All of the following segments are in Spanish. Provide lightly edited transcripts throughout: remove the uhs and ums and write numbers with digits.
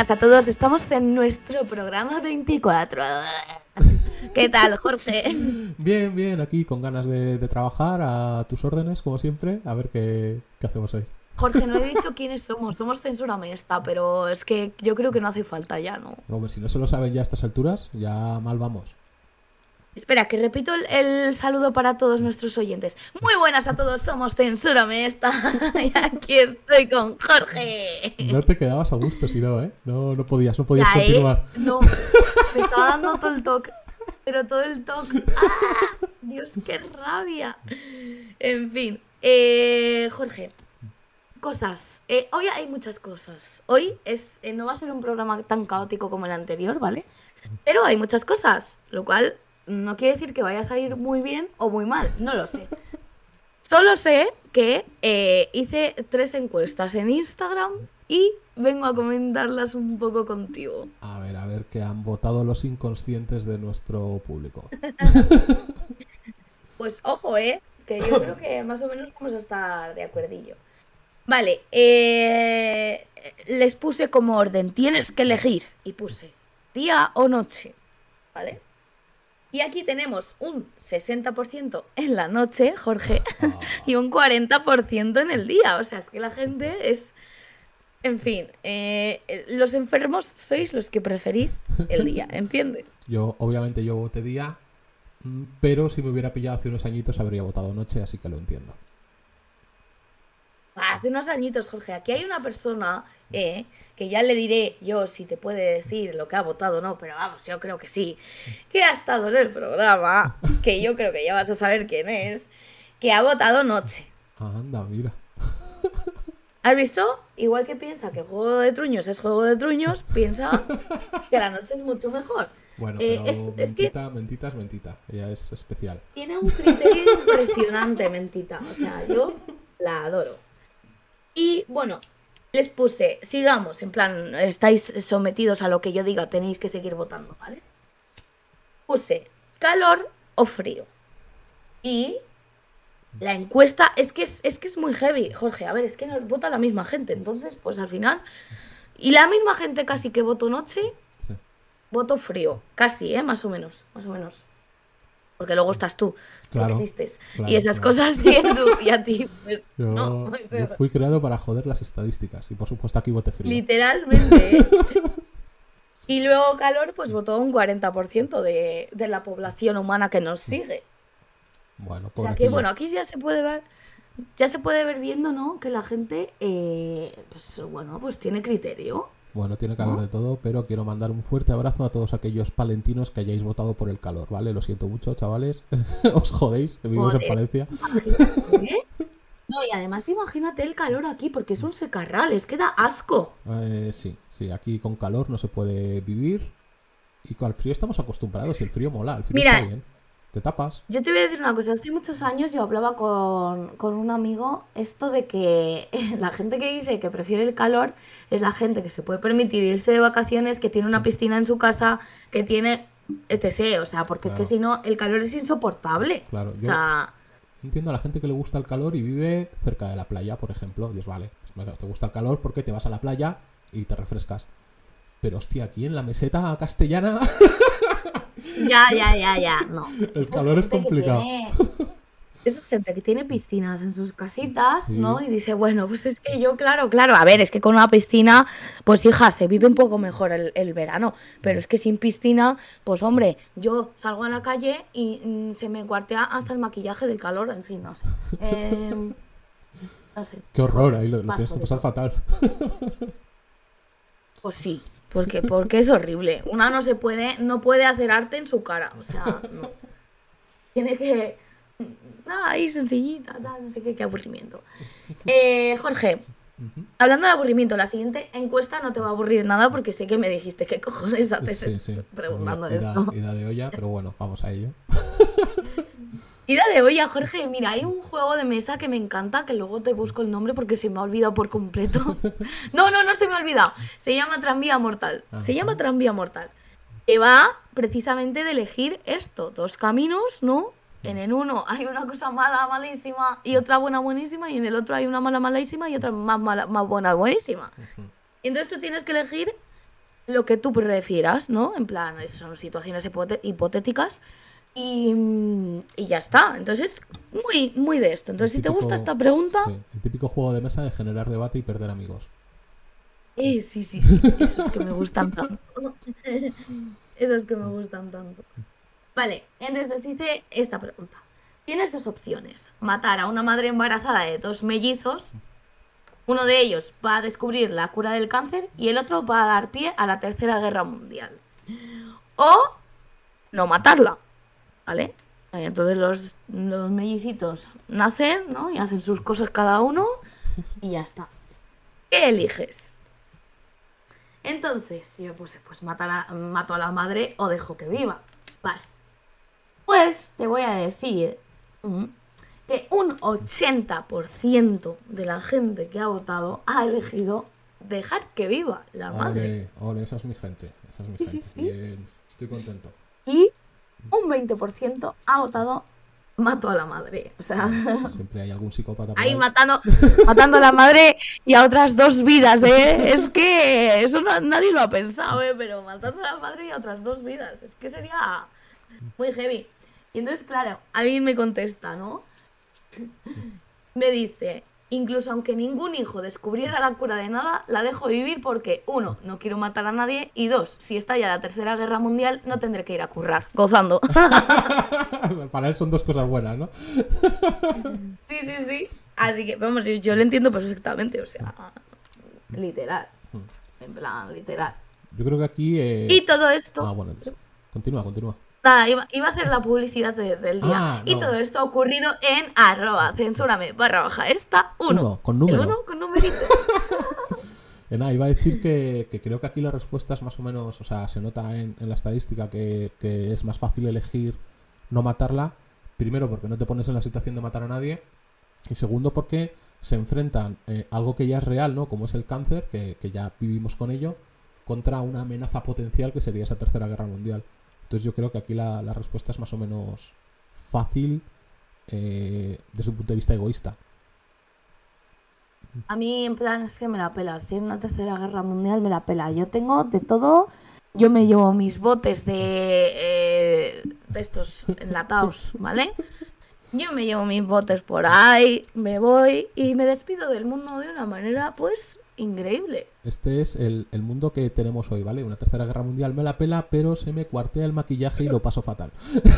buenas a todos, estamos en nuestro programa 24. ¿Qué tal, Jorge? Bien, bien, aquí con ganas de trabajar a tus órdenes, como siempre, a ver qué hacemos hoy. Jorge, no he dicho quiénes somos Censúrame esta, pero es que yo creo que no hace falta ya, ¿no? Hombre, si no se lo saben ya a estas alturas, ya mal vamos. Espera, que repito el saludo para todos nuestros oyentes. Muy buenas a todos, somos Censúrame esta. Y aquí estoy con Jorge. No te quedabas a gusto si no, ¿eh? No podías Ya, continuar. No, me estaba dando todo el toque. Pero todo el toque. ¡Ah! Dios, qué rabia. En fin, Jorge, cosas. Hoy hay muchas cosas. Hoy no va a ser un programa tan caótico como el anterior, ¿vale? Pero hay muchas cosas, lo cual no quiere decir que vaya a salir muy bien o muy mal, no lo sé. Solo sé que hice 3 encuestas en Instagram y vengo a comentarlas un poco contigo. A ver, que han votado los inconscientes de nuestro público. Pues ojo, que yo creo que más o menos vamos a estar de acuerdillo. Vale, les puse como orden, tienes que elegir, y puse día o noche, ¿vale? Y aquí tenemos un 60% en la noche, Jorge, y un 40% en el día. O sea, es que la gente es... En fin, los enfermos sois los que preferís el día, ¿entiendes? Obviamente yo voté día, pero si me hubiera pillado hace unos añitos habría votado noche, así que lo entiendo. Hace unos añitos, Jorge, aquí hay una persona que ya le diré yo si te puede decir lo que ha votado o no, pero vamos, yo creo que sí, que ha estado en el programa, que yo creo que ya vas a saber quién es, que ha votado noche. Anda, mira. ¿Has visto? Igual que piensa que Juego de Truños es Juego de Truños, piensa que la noche es mucho mejor. Bueno, pero mentita, mentita es mentita, ella es especial. Tiene un criterio impresionante, Mentita, o sea, yo la adoro. Y bueno, les puse, sigamos, en plan, estáis sometidos a lo que yo diga, tenéis que seguir votando, ¿vale? Puse calor o frío. Y la encuesta es que es muy heavy, Jorge. A ver, es que nos vota la misma gente, entonces, pues al final. Y la misma gente casi que votó noche, Sí. voto frío. Casi, más o menos. Porque luego estás tú, Claro, que existes. claro, Y esas claro. cosas, y a ti, pues no. Yo fui creado para joder las estadísticas y por supuesto aquí voté frío. Literalmente. Y luego calor, pues votó un 40% de la población humana que nos sigue. Bueno, O sea que, bueno, aquí ya se puede ver viendo, ¿no? Que la gente, pues tiene criterio. Bueno, tiene que haber de todo, pero quiero mandar un fuerte abrazo a todos aquellos palentinos que hayáis votado por el calor, ¿vale? Lo siento mucho, chavales. Os jodéis, que vivimos en Palencia. Imagínate. No, y además imagínate el calor aquí, porque es un secarral, es que da asco. Sí, aquí con calor no se puede vivir. Y con el frío estamos acostumbrados y el frío mola, el frío está bien. Te tapas. Yo te voy a decir una cosa, hace muchos años yo hablaba con un amigo esto de que la gente que dice que prefiere el calor es la gente que se puede permitir irse de vacaciones, que tiene una piscina en su casa, que tiene etc. O sea, porque Claro. es que si no, el calor es insoportable. Claro, O sea, entiendo a la gente que le gusta el calor y vive cerca de la playa, por ejemplo. Dices, vale, pues te gusta el calor porque te vas a la playa y te refrescas. Pero hostia, aquí en la meseta castellana ya, no. el calor es complicado. Es gente que tiene piscinas en sus casitas, Sí. ¿no? Y dice, bueno, pues es que yo, claro, a ver, es que con una piscina, pues hija, se vive un poco mejor el verano, pero es que sin piscina, pues hombre, yo salgo a la calle y se me cuartea hasta el maquillaje del calor, en fin, no sé. No sé. Qué horror, ahí lo Paso tienes que de pasar todo. fatal. Pues sí, porque es horrible. Una no puede hacer arte en su cara, o sea, no. Tiene que... ahí sencillita, tal, no sé qué aburrimiento. Jorge, hablando de aburrimiento, la siguiente encuesta no te va a aburrir nada porque sé que me dijiste qué cojones haces Sí. preguntando Ida esto. de olla, pero bueno, vamos a ello. Ida de olla, Jorge, mira, hay un juego de mesa que me encanta, que luego te busco el nombre porque se me ha olvidado por completo. No se me ha olvidado. Se llama Tranvía Mortal. Se llama Tranvía Mortal. Que va precisamente de elegir esto, 2 caminos, ¿no? En el uno hay una cosa mala, malísima y otra buena, buenísima, y en el otro hay una mala, malísima y otra más mala, más buena, buenísima. Y entonces tú tienes que elegir lo que tú prefieras, ¿no? En plan, son situaciones hipotéticas y ya está. Entonces, muy, muy de esto. Entonces, si te gusta esta pregunta... Sí, el típico juego de mesa de generar debate y perder amigos. Sí, sí, sí. Esos que me gustan tanto. Esos que me gustan tanto. Vale, entonces dice esta pregunta. Tienes dos opciones. Matar a una madre embarazada de 2 mellizos. Uno de ellos va a descubrir la cura del cáncer y el otro va a dar pie a la Tercera Guerra Mundial. O no matarla, ¿vale? Entonces los mellicitos nacen, ¿no? Y hacen sus cosas cada uno y ya está. ¿Qué eliges? Entonces, yo pues mato a la madre o dejo que viva. Vale. Pues te voy a decir que un 80% de la gente que ha votado ha elegido dejar que viva la madre. Ole, esa es mi gente. Esa es mi gente. Sí. Bien, estoy contento. Y un 20% ha votado mato a la madre. O sea, siempre hay algún psicópata por ahí ahí. matando a la madre y a otras 2 vidas, ¿eh? Es que eso nadie lo ha pensado, ¿eh? Pero matando a la madre y a otras 2 vidas. Es que sería muy heavy. Y entonces, claro, alguien me contesta, ¿no? Me dice, incluso aunque ningún hijo descubriera la cura de nada, la dejo vivir porque, 1, no quiero matar a nadie, y 2, si estalla la Tercera Guerra Mundial, no tendré que ir a currar, gozando. Para él son 2 cosas buenas, ¿no? Sí. Así que, vamos, yo lo entiendo perfectamente, o sea, literal. En plan, literal. Yo creo que aquí... Y todo esto... bueno, continúa. Nada, iba a hacer la publicidad del día. Y todo esto ha ocurrido en @censúrame_esta 1. Con número. El 1 con numerito. Iba a decir que creo que aquí la respuesta es más o menos, o sea, se nota en la estadística que es más fácil elegir no matarla. Primero, porque no te pones en la situación de matar a nadie. Y segundo, porque se enfrentan algo que ya es real, ¿no? Como es el cáncer, que ya vivimos con ello, contra una amenaza potencial que sería esa Tercera Guerra Mundial. Entonces yo creo que aquí la respuesta es más o menos fácil desde un punto de vista egoísta. A mí, en plan, es que me la pela. Si hay una Tercera Guerra Mundial, me la pela. Yo tengo de todo. Yo me llevo mis botes de estos enlatados, ¿vale? Yo me llevo mis botes por ahí, me voy y me despido del mundo de una manera, pues, increíble. Este es el mundo que tenemos hoy, ¿vale? Una Tercera Guerra Mundial me la pela, pero se me cuartea el maquillaje y lo paso fatal.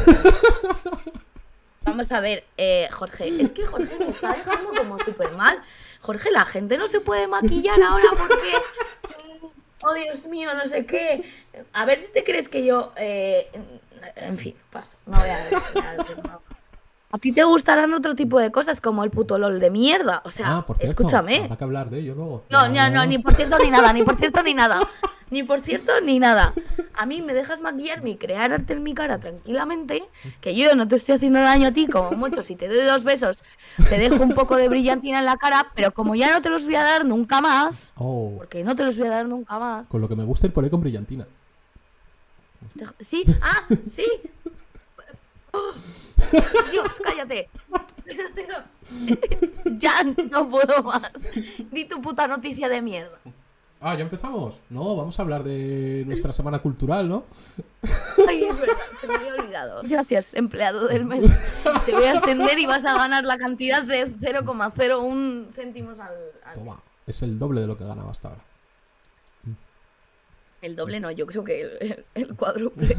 Vamos a ver, Jorge, es que Jorge me está dejando como súper mal. Jorge, la gente no se puede maquillar ahora porque... Oh, Dios mío, no sé qué. A ver si te crees que yo... En fin, paso. No voy a ver. No. A ti te gustarán otro tipo de cosas como el puto LOL de mierda. O sea, por cierto, escúchame. Habrá que hablar de ello luego. No, ni por cierto ni nada, ni por cierto ni nada. Ni por cierto ni nada. A mí me dejas maquillarme y crear arte en mi cara tranquilamente, que yo no te estoy haciendo daño a ti, como mucho. Si te doy 2 besos, te dejo un poco de brillantina en la cara, pero como ya no te los voy a dar nunca más, porque no te los voy a dar nunca más. Con lo que me gusta ir por ahí con brillantina. ¿Sí? ¡Ah! ¡Sí! Dios, cállate. Ya no puedo más. Di tu puta noticia de mierda. ¿Ya empezamos? No, vamos a hablar de nuestra semana cultural, ¿no? Ay, es verdad, se me había olvidado. Gracias, empleado del mes. Te voy a extender y vas a ganar la cantidad de 0,01 céntimos al... Toma, es el doble de lo que ganaba hasta ahora. El doble no, yo creo que el cuádruple.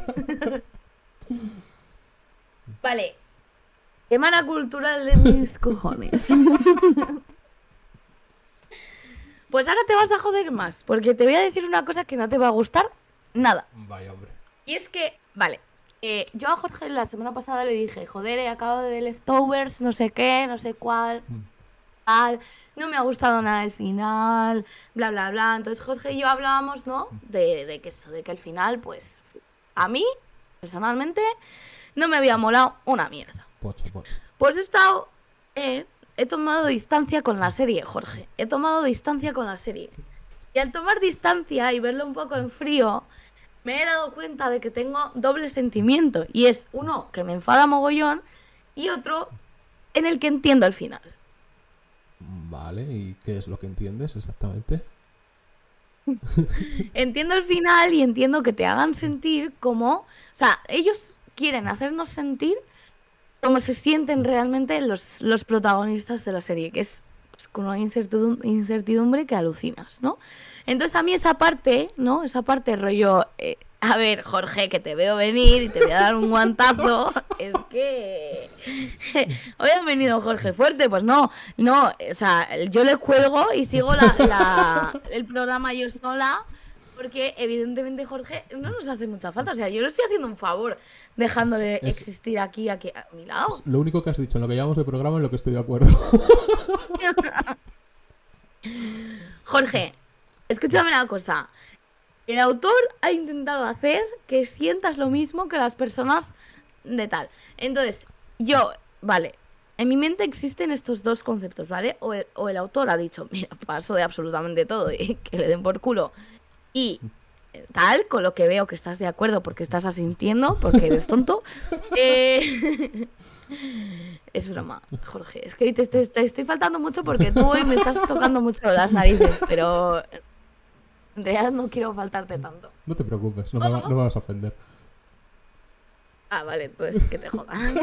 Vale. Semana cultural de mis cojones. Pues ahora te vas a joder más, porque te voy a decir una cosa que no te va a gustar nada. Vaya, hombre. Y es que, vale, yo a Jorge la semana pasada le dije, joder, he acabado de Leftovers, no sé qué, no sé cuál, tal, no me ha gustado nada el final, bla, bla, bla. Entonces Jorge y yo hablábamos, ¿no? De que eso, de que el final, pues, a mí, personalmente, no me había molado una mierda. Pocho. Pues he tomado distancia con la serie, Jorge. He tomado distancia con la serie. Y al tomar distancia y verlo un poco en frío, me he dado cuenta de que tengo doble sentimiento. Y es uno que me enfada mogollón y otro en el que entiendo el final. Vale, ¿y qué es lo que entiendes exactamente? Entiendo el final y entiendo que te hagan sentir como... O sea, ellos quieren hacernos sentir como se sienten realmente los protagonistas de la serie, que es pues, con una incertidumbre que alucinas, ¿no? Entonces a mí esa parte, ¿no? Esa parte rollo... a ver, Jorge, que te veo venir y te voy a dar un guantazo. Es que... Hoy ha venido Jorge fuerte, pues no, o sea, yo le cuelgo y sigo el programa yo sola, porque evidentemente Jorge no nos hace mucha falta, o sea, yo le estoy haciendo un favor dejándole existir aquí a mi lado. Lo único que has dicho en lo que llamamos de programa, en lo que estoy de acuerdo. Jorge, escúchame una cosa. El autor ha intentado hacer que sientas lo mismo que las personas de tal. Entonces, vale, en mi mente existen estos dos conceptos, ¿vale? O el autor ha dicho, mira, paso de absolutamente todo y que le den por culo. Y tal, con lo que veo que estás de acuerdo porque estás asintiendo, porque eres tonto. Es broma, Jorge. Es que te estoy faltando mucho porque tú hoy me estás tocando mucho las narices, pero... En realidad no quiero faltarte tanto. No te preocupes, no me vas a ofender. Ah, vale, entonces que te jodan.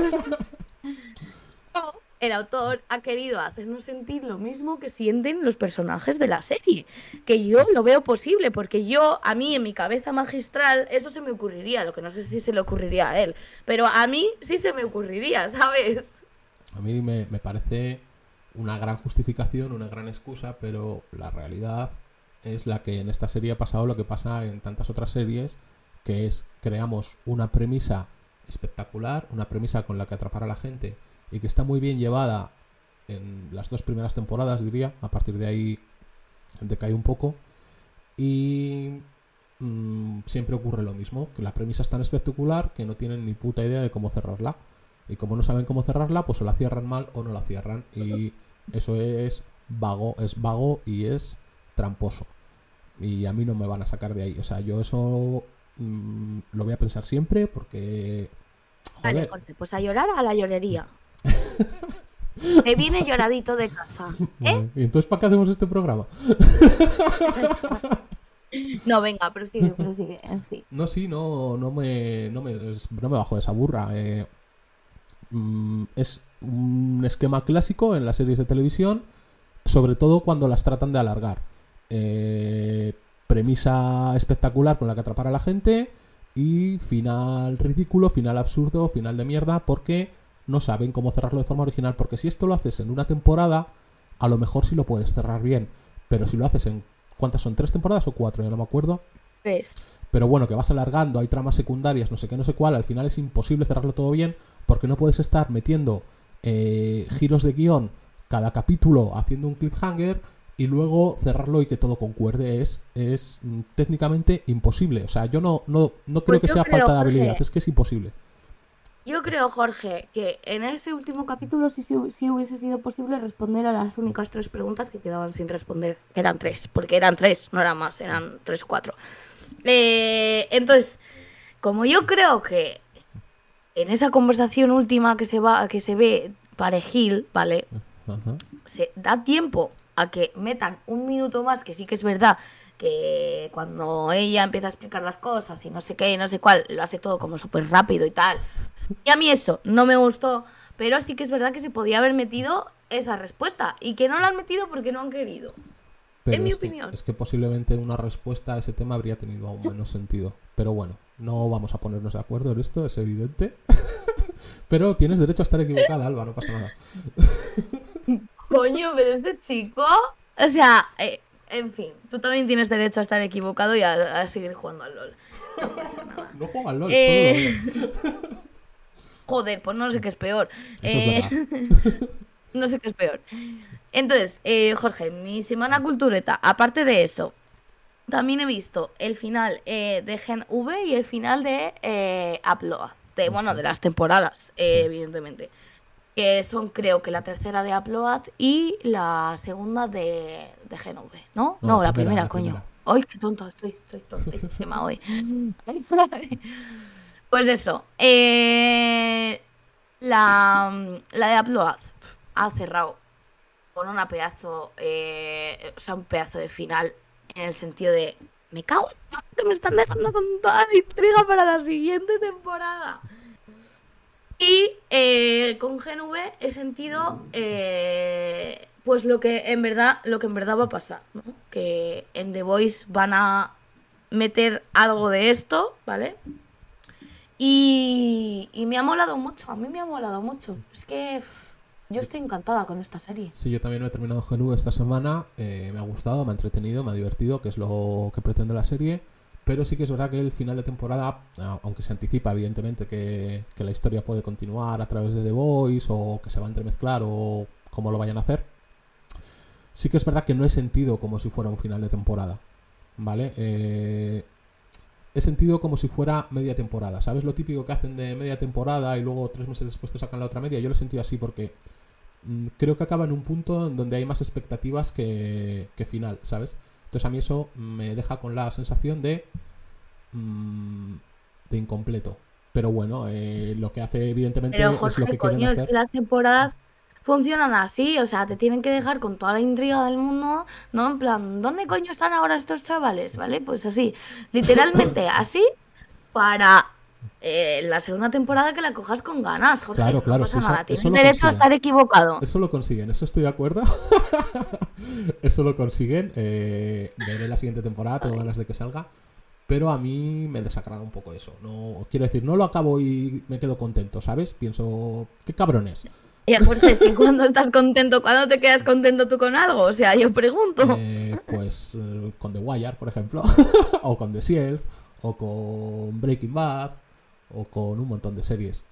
El autor ha querido hacernos sentir lo mismo que sienten los personajes de la serie. Que yo lo veo posible, porque a mí, en mi cabeza magistral, eso se me ocurriría. Lo que no sé si se le ocurriría a él. Pero a mí sí se me ocurriría, ¿sabes? A mí me parece una gran justificación, una gran excusa, pero la realidad... es la que en esta serie ha pasado lo que pasa en tantas otras series, que es creamos una premisa espectacular, una premisa con la que atrapar a la gente y que está muy bien llevada en las 2 primeras temporadas, diría. A partir de ahí decae un poco y siempre ocurre lo mismo, que la premisa es tan espectacular que no tienen ni puta idea de cómo cerrarla, y como no saben cómo cerrarla, pues o la cierran mal o no la cierran, y eso es vago y es tramposo, y a mí no me van a sacar de ahí. O sea, yo eso lo voy a pensar siempre porque joder. Vale, Jorge, pues a llorar a la llorería. Me viene lloradito de casa, Vale. ¿Y entonces para qué hacemos este programa? No, venga, prosigue, en fin. No, sí, no me bajo de esa burra. Es un esquema clásico en las series de televisión, sobre todo cuando las tratan de alargar. Premisa espectacular con la que atrapar a la gente y final ridículo, final absurdo, final de mierda, porque no saben cómo cerrarlo de forma original. Porque si esto lo haces en una temporada, a lo mejor sí lo puedes cerrar bien, pero si lo haces en... ¿cuántas son? ¿3 temporadas o 4? Ya no me acuerdo. 3. Pero bueno, que vas alargando, hay tramas secundarias, no sé qué, no sé cuál, al final es imposible cerrarlo todo bien, porque no puedes estar metiendo giros de guión cada capítulo haciendo un cliffhanger y luego cerrarlo y que todo concuerde. Es técnicamente imposible. O sea, yo no creo Pues que yo sea creo, falta de habilidad, Jorge, es que es imposible. yo creo, Jorge, que en ese último capítulo sí hubiese sido posible responder a las únicas 3 preguntas que quedaban sin responder. Eran 3, porque eran 3, no eran más, eran 3 o 4. Entonces, como yo creo que en esa conversación última que se ve parejil, ¿vale? Ajá. Se da tiempo a que metan un minuto más, que sí que es verdad que cuando ella empieza a explicar las cosas y no sé qué y no sé cuál, lo hace todo como súper rápido y tal. Y a mí eso no me gustó, pero sí que es verdad que se podía haber metido esa respuesta y que no la han metido porque no han querido. Pero En mi opinión. Es que posiblemente una respuesta a ese tema habría tenido aún menos sentido. Pero bueno, no vamos a ponernos de acuerdo en esto, es evidente. Pero tienes derecho a estar equivocada, Alba, no pasa nada. Coño, pero este chico... O sea, en fin, tú también tienes derecho a estar equivocado y a seguir jugando al LOL. No pasa nada. No juega al LOL, solo lo veo. Joder, pues no sé qué es peor. Eso es verdad. No sé qué es peor. Entonces, Jorge, mi semana cultureta, aparte de eso, también he visto el final de Gen V y el final de Upload. Bueno, de las temporadas, Sí. evidentemente. Que son, creo que la tercera de Upload y la segunda de Gen V, ¿no? No, la primera, coño. primera. Ay, qué tonta, estoy tontísima hoy. Pues eso, la de Upload ha cerrado con una pedazo, o sea, un pedazo de final en el sentido de, me cago en que me están dejando con toda la intriga para la siguiente temporada. Y con Gen V he sentido pues lo que en verdad va a pasar, ¿no? Que en The Voice van a meter algo de esto, ¿vale? Y me ha molado mucho, a mí me ha molado mucho. Es que yo estoy encantada con esta serie. Sí, yo también me he terminado Gen V esta semana. Me ha gustado, me ha entretenido, me ha divertido, que es lo que pretende la serie. Pero sí que es verdad que el final de temporada, aunque se anticipa evidentemente que la historia puede continuar a través de The Voice o que se va a entremezclar o cómo lo vayan a hacer, sí que es verdad que no he sentido como si fuera un final de temporada, ¿vale? He sentido como si fuera media temporada. ¿Sabes lo típico que hacen de media temporada y luego 3 meses después te sacan la otra media? Yo lo he sentido así porque creo que acaba en un punto en donde hay más expectativas que final, ¿sabes? Entonces a mí eso me deja con la sensación de incompleto. Pero bueno, lo que hace evidentemente Pero es Jorge, lo que quieren coño, es hacer. que las temporadas funcionan así, o sea, te tienen que dejar con toda la intriga del mundo, ¿no? En plan, ¿dónde coño están ahora estos chavales? ¿Vale? Pues así, literalmente así, para la segunda temporada que la cojas con ganas, Jorge, Claro, no claro, sí, pasa nada, eso tienes lo derecho a consiguen. estar equivocado. Eso lo consiguen, eso estoy de acuerdo. Eso lo consiguen. Veré la siguiente temporada, tengo ganas de que salga. Pero a mí me desagrada un poco eso. No, quiero decir, no lo acabo y me quedo contento, ¿sabes? Pienso, qué cabrones. Y Jorge, si cuando estás contento, ¿cuándo te quedas contento tú con algo? O sea, yo pregunto. Pues con The Wire, por ejemplo. O con The Shield. O con Breaking Bad. O con un montón de series.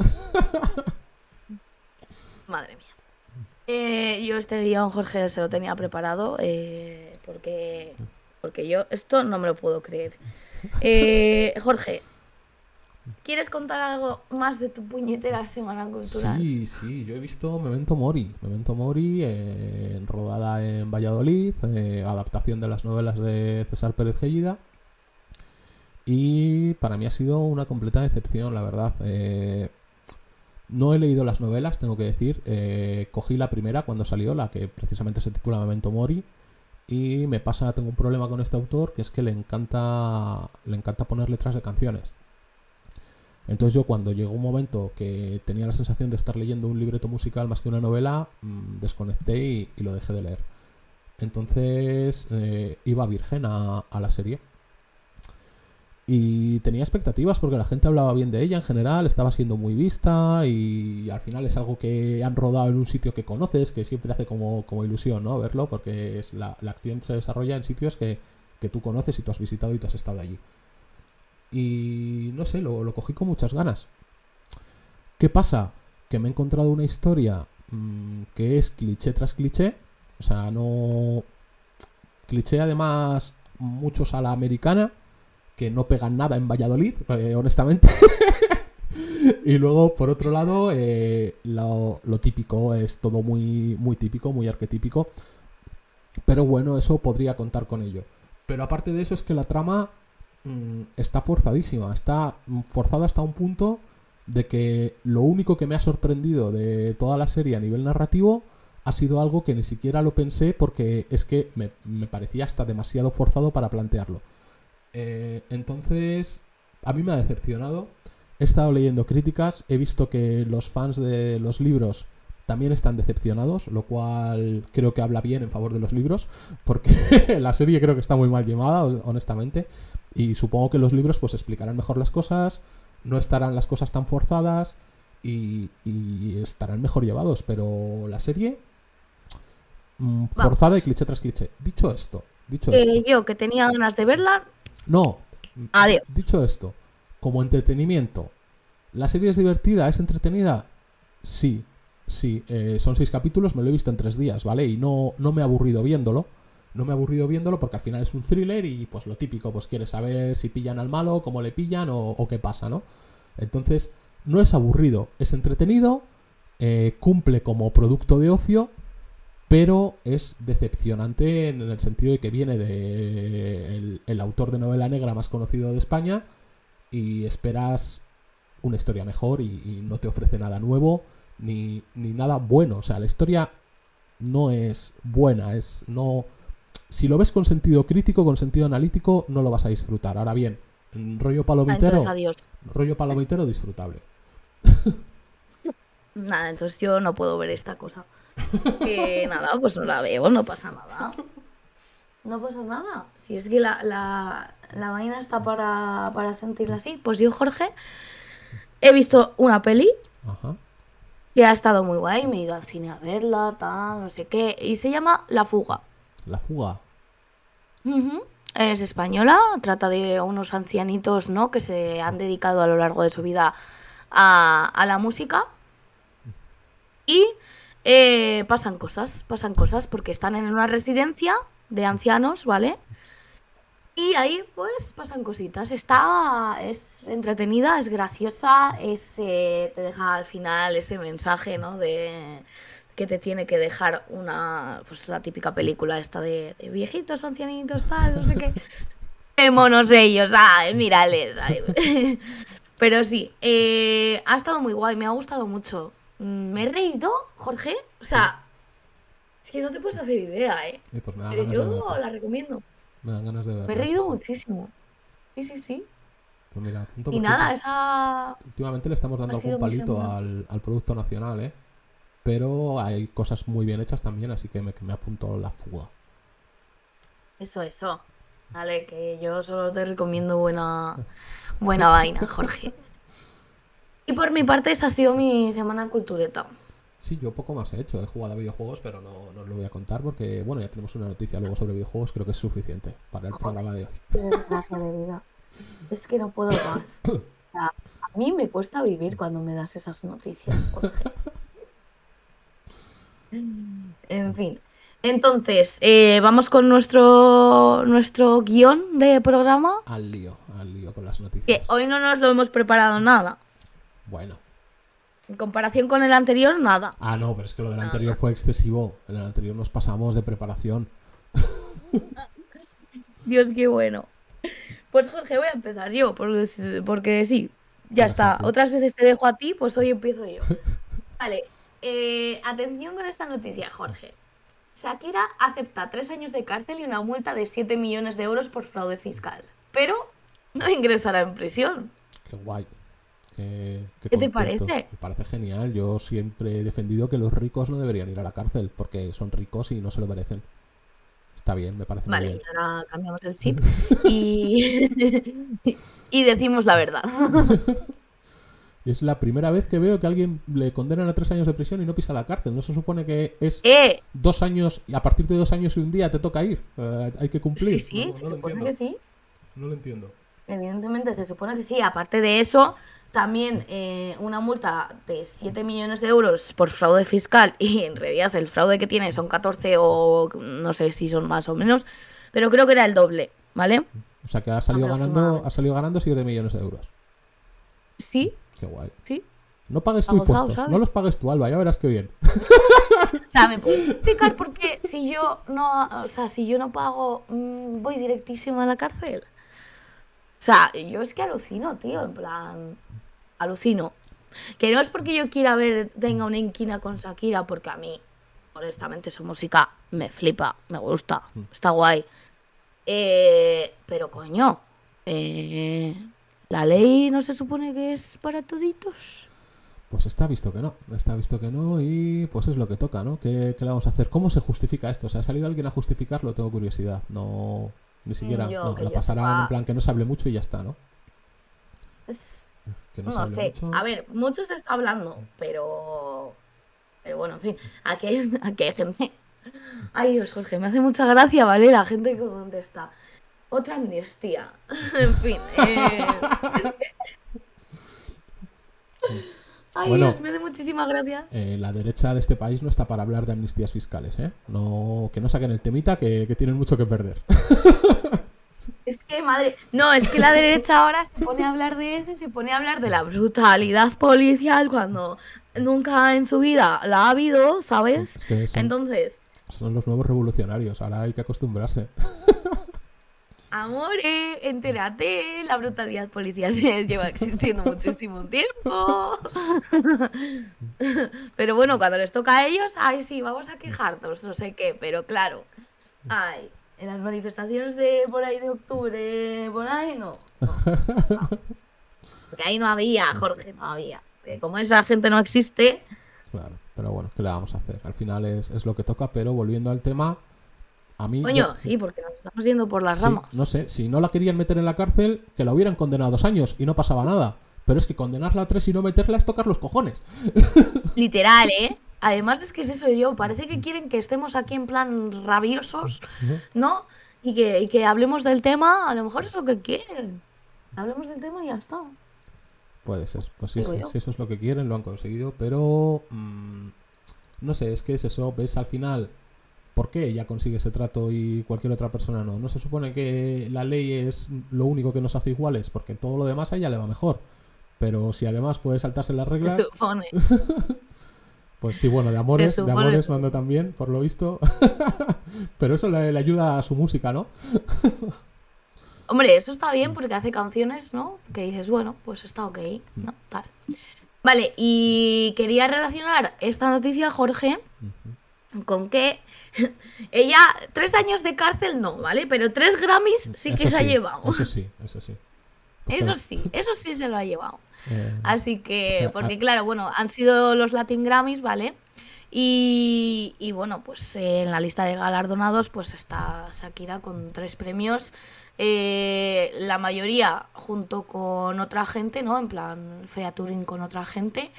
Madre mía. Yo este guión, Jorge, se lo tenía preparado porque yo esto no me lo puedo creer. Jorge, ¿quieres contar algo más de tu puñetera semana cultural? Sí, yo he visto Memento Mori. Memento Mori, rodada en Valladolid, adaptación de las novelas de César Pérez Gellida. Y para mí ha sido una completa decepción, la verdad. No he leído las novelas, tengo que decir. Cogí la primera cuando salió, la que precisamente se titula Memento Mori. Y tengo un problema con este autor, que es que le encanta poner letras de canciones. Entonces yo, cuando llegó un momento que tenía la sensación de estar leyendo un libreto musical más que una novela, desconecté y lo dejé de leer. Entonces iba virgen a la serie. Y tenía expectativas porque la gente hablaba bien de ella en general, estaba siendo muy vista y al final es algo que han rodado en un sitio que conoces, que siempre hace como ilusión, ¿no? Verlo, porque la acción se desarrolla en sitios que tú conoces y tú has visitado y tú has estado allí. Y no sé, lo cogí con muchas ganas. ¿Qué pasa? Que me he encontrado una historia que es cliché tras cliché. O sea, no... Cliché además muchos a la americana, que no pegan nada en Valladolid, honestamente. Y luego, por otro lado, lo típico, es todo muy, muy típico, muy arquetípico. Pero bueno, eso podría contar con ello. Pero aparte de eso es que la trama está forzadísima. Está forzada hasta un punto de que lo único que me ha sorprendido de toda la serie a nivel narrativo ha sido algo que ni siquiera lo pensé, porque es que me parecía hasta demasiado forzado para plantearlo. Entonces, a mí me ha decepcionado. He estado leyendo críticas, he visto que los fans de los libros también están decepcionados, lo cual creo que habla bien en favor de los libros, porque la serie creo que está muy mal llevada, honestamente, y supongo que los libros pues explicarán mejor las cosas, no estarán las cosas tan forzadas y estarán mejor llevados, pero la serie forzada y cliché tras cliché. Dicho esto, yo que tenía ganas de verla. No, adiós. Dicho esto, como entretenimiento, ¿la serie es divertida? ¿Es entretenida? Sí, son 6 capítulos, me lo he visto en 3 días, ¿vale? Y no me he aburrido viéndolo. No me he aburrido viéndolo porque al final es un thriller y pues lo típico, pues quieres saber si pillan al malo, cómo le pillan o qué pasa, ¿no? Entonces, no es aburrido, es entretenido, cumple como producto de ocio, pero es decepcionante en el sentido de que viene de el autor de novela negra más conocido de España y esperas una historia mejor y no te ofrece nada nuevo ni nada bueno. O sea, la historia no es buena, Si lo ves con sentido crítico, con sentido analítico, no lo vas a disfrutar. Ahora bien, rollo palomitero, disfrutable. Nada, entonces yo no puedo ver esta cosa. Nada, pues no la veo, no pasa nada. No pasa nada. Si es que la vaina está para sentirla así. Pues yo, Jorge, he visto una peli. Ajá. Que ha estado muy guay. Me he ido al cine a verla, tal, no sé qué. Y se llama La Fuga. La Fuga. Uh-huh. Es española. Trata de unos ancianitos, ¿no? Que se han dedicado a lo largo de su vida a la música. Y pasan cosas porque están en una residencia de ancianos, ¿vale? Y ahí pues pasan cositas. Es entretenida, es graciosa, te deja al final ese mensaje, ¿no? De que te tiene que dejar pues la típica película esta de viejitos, ancianitos, tal, no sé qué. Qué monos ellos, mírales. Pero sí, ha estado muy guay, me ha gustado mucho. Me he reído, Jorge. O sea, es que no te puedes hacer idea, ¿eh? Pues me da Pero ganas de yo verla. la recomiendo. Me dan ganas de verla. Me he reído sí. muchísimo. Sí. Pues mira, Y nada, esa... Últimamente le estamos dando ha sido algún mi palito semana. al producto nacional, ¿eh? Pero hay cosas muy bien hechas también, así que me apunto La Fuga. Eso. Vale, que yo solo te recomiendo buena vaina, Jorge. Y por mi parte, esa ha sido mi semana cultureta. Sí, yo poco más he hecho. He jugado a videojuegos, pero no os lo voy a contar porque, bueno, ya tenemos una noticia luego sobre videojuegos. Creo que es suficiente para el programa de hoy. Qué desgracia de vida. Es que no puedo más. O sea, a mí me cuesta vivir cuando me das esas noticias, Jorge. En fin. Entonces, vamos con nuestro guión de programa. Al lío con las noticias. Que hoy no nos lo hemos preparado nada. Bueno. En comparación con el anterior, nada. No, pero es que lo del anterior fue excesivo. En el anterior nos pasamos de preparación. Dios, qué bueno. Pues Jorge, voy a empezar yo, porque sí, ya está. Otras veces te dejo a ti, pues hoy empiezo yo. Vale, atención con esta noticia, Jorge. Shakira acepta 3 años de cárcel y una multa de 7 millones de euros por fraude fiscal. Pero no ingresará en prisión. Qué guay. ¿Qué te parece? Me parece genial. Yo siempre he defendido que los ricos no deberían ir a la cárcel porque son ricos y no se lo merecen. Está bien, me parece muy bien. Vale, ahora cambiamos el chip y decimos la verdad. Es la primera vez que veo que a alguien le condenan a 3 años de prisión y no pisa la cárcel. ¿No se supone que es 2 años y a partir de 2 años y un día te toca ir? Hay que cumplir. Sí, se supone que sí. No lo entiendo. Evidentemente se supone que sí. Aparte de eso, también una multa de 7 millones de euros por fraude fiscal, y en realidad el fraude que tiene son 14 o no sé si son más o menos, pero creo que era el doble, ¿vale? O sea que ha salido ganando 7 millones de euros. Sí. Qué guay. Sí. No pagues tú impuestos, ¿sabes? No los pagues tú, Alba, ya verás qué bien. O sea, ¿me puedes explicar por qué si yo no pago, voy directísimo a la cárcel? O sea, yo es que alucino, tío, en plan, alucino. Que no es porque yo quiera tenga una inquina con Shakira, porque a mí, honestamente, su música me flipa, me gusta, está guay. Pero coño, ¿la ley no se supone que es para toditos? Pues está visto que no y pues es lo que toca, ¿no? ¿Qué le vamos a hacer? ¿Cómo se justifica esto? O sea, ¿ha salido alguien a justificarlo? Tengo curiosidad. No, ni siquiera. La pasarán en plan que no se hable mucho y ya está, ¿no? Que no sé. Mucho. A ver, mucho se está hablando, pero bueno, en fin, aquí hay gente. Ay, Dios, Jorge, me hace mucha gracia, ¿vale? La gente que contesta. Otra amnistía. En fin. Ay, bueno, Dios, me hace muchísimas gracias. La derecha de este país no está para hablar de amnistías fiscales, ¿eh? No, que no saquen el temita, que tienen mucho que perder. Es que, madre... No, es que la derecha ahora se pone a hablar de eso, se pone a hablar de la brutalidad policial cuando nunca en su vida la ha habido, ¿sabes? Es que entonces... Son los nuevos revolucionarios, ahora hay que acostumbrarse. Amor, entérate, la brutalidad policial lleva existiendo muchísimo tiempo. Pero bueno, cuando les toca a ellos, ay, sí, vamos a quejarnos, no sé qué, pero claro, ay, En las manifestaciones de por ahí de octubre, por ahí, no. Porque ahí no había, Jorge, no había. Como esa gente no existe. Claro, pero bueno, ¿qué le vamos a hacer? Al final es lo que toca, pero volviendo al tema, a mí... Coño, sí, porque nos estamos yendo por las sí, ramas. no sé, si no la querían meter en la cárcel, que la hubieran condenado 2 años y no pasaba nada. Pero es que condenarla a 3 y no meterla es tocar los cojones. Literal, ¿eh? Además es que es eso, yo, parece que quieren que estemos aquí en plan rabiosos, ¿no? Y que hablemos del tema, a lo mejor es lo que quieren. Hablemos del tema y ya está. Puede ser, pues sí, Digo sí, yo. si eso es lo que quieren, lo han conseguido, pero no sé, es que es eso, ves al final, ¿por qué ella consigue ese trato y cualquier otra persona no? ¿No se supone que la ley es lo único que nos hace iguales? Porque todo lo demás a ella le va mejor. Pero si además puede saltarse las reglas, Se supone. pues sí, bueno, de Se amores supone. no anda tan bien, por lo visto. Pero eso le ayuda a su música, ¿no? Hombre, eso está bien porque hace canciones, ¿no? Que dices, bueno, pues está ok, ¿no? Tal. Vale, y quería relacionar esta noticia, Jorge, con que ella, 3 años de cárcel no, ¿vale? Pero 3 Grammys sí que Eso se ha sí, llevado. eso sí, eso sí. Porque, Eso sí se lo ha llevado. eh, Así que, porque, porque claro, bueno, han sido los Latin Grammys, ¿vale? Y bueno, pues en la lista de galardonados pues está Shakira con 3 premios. La mayoría junto con otra gente, ¿no? En plan, featuring con otra gente.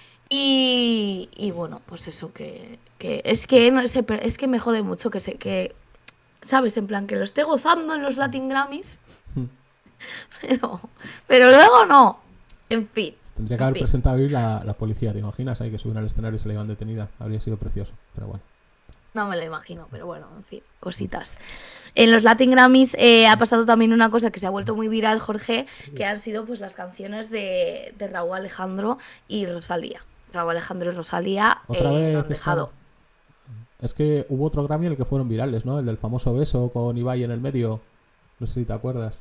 Y bueno, pues eso que es que no sé, es que me jode mucho que ¿sabes? En plan, que lo esté gozando en los Latin Grammys, pero, pero luego no. En fin. tendría que En haber fin. presentado hoy la policía, ¿te imaginas? Hay que subir al escenario y se la iban detenida. Habría sido precioso, pero bueno. No me lo imagino, pero bueno, en fin, cositas. En los Latin Grammys ha pasado también una cosa que se ha vuelto muy viral, Jorge, que han sido pues las canciones de Raúl Alejandro y Rosalía. Raúl Alejandro y Rosalía Otra lo vez han dejado. Es que hubo otro Grammy en el que fueron virales, ¿no? El del famoso beso con Ibai en el medio. No sé si te acuerdas.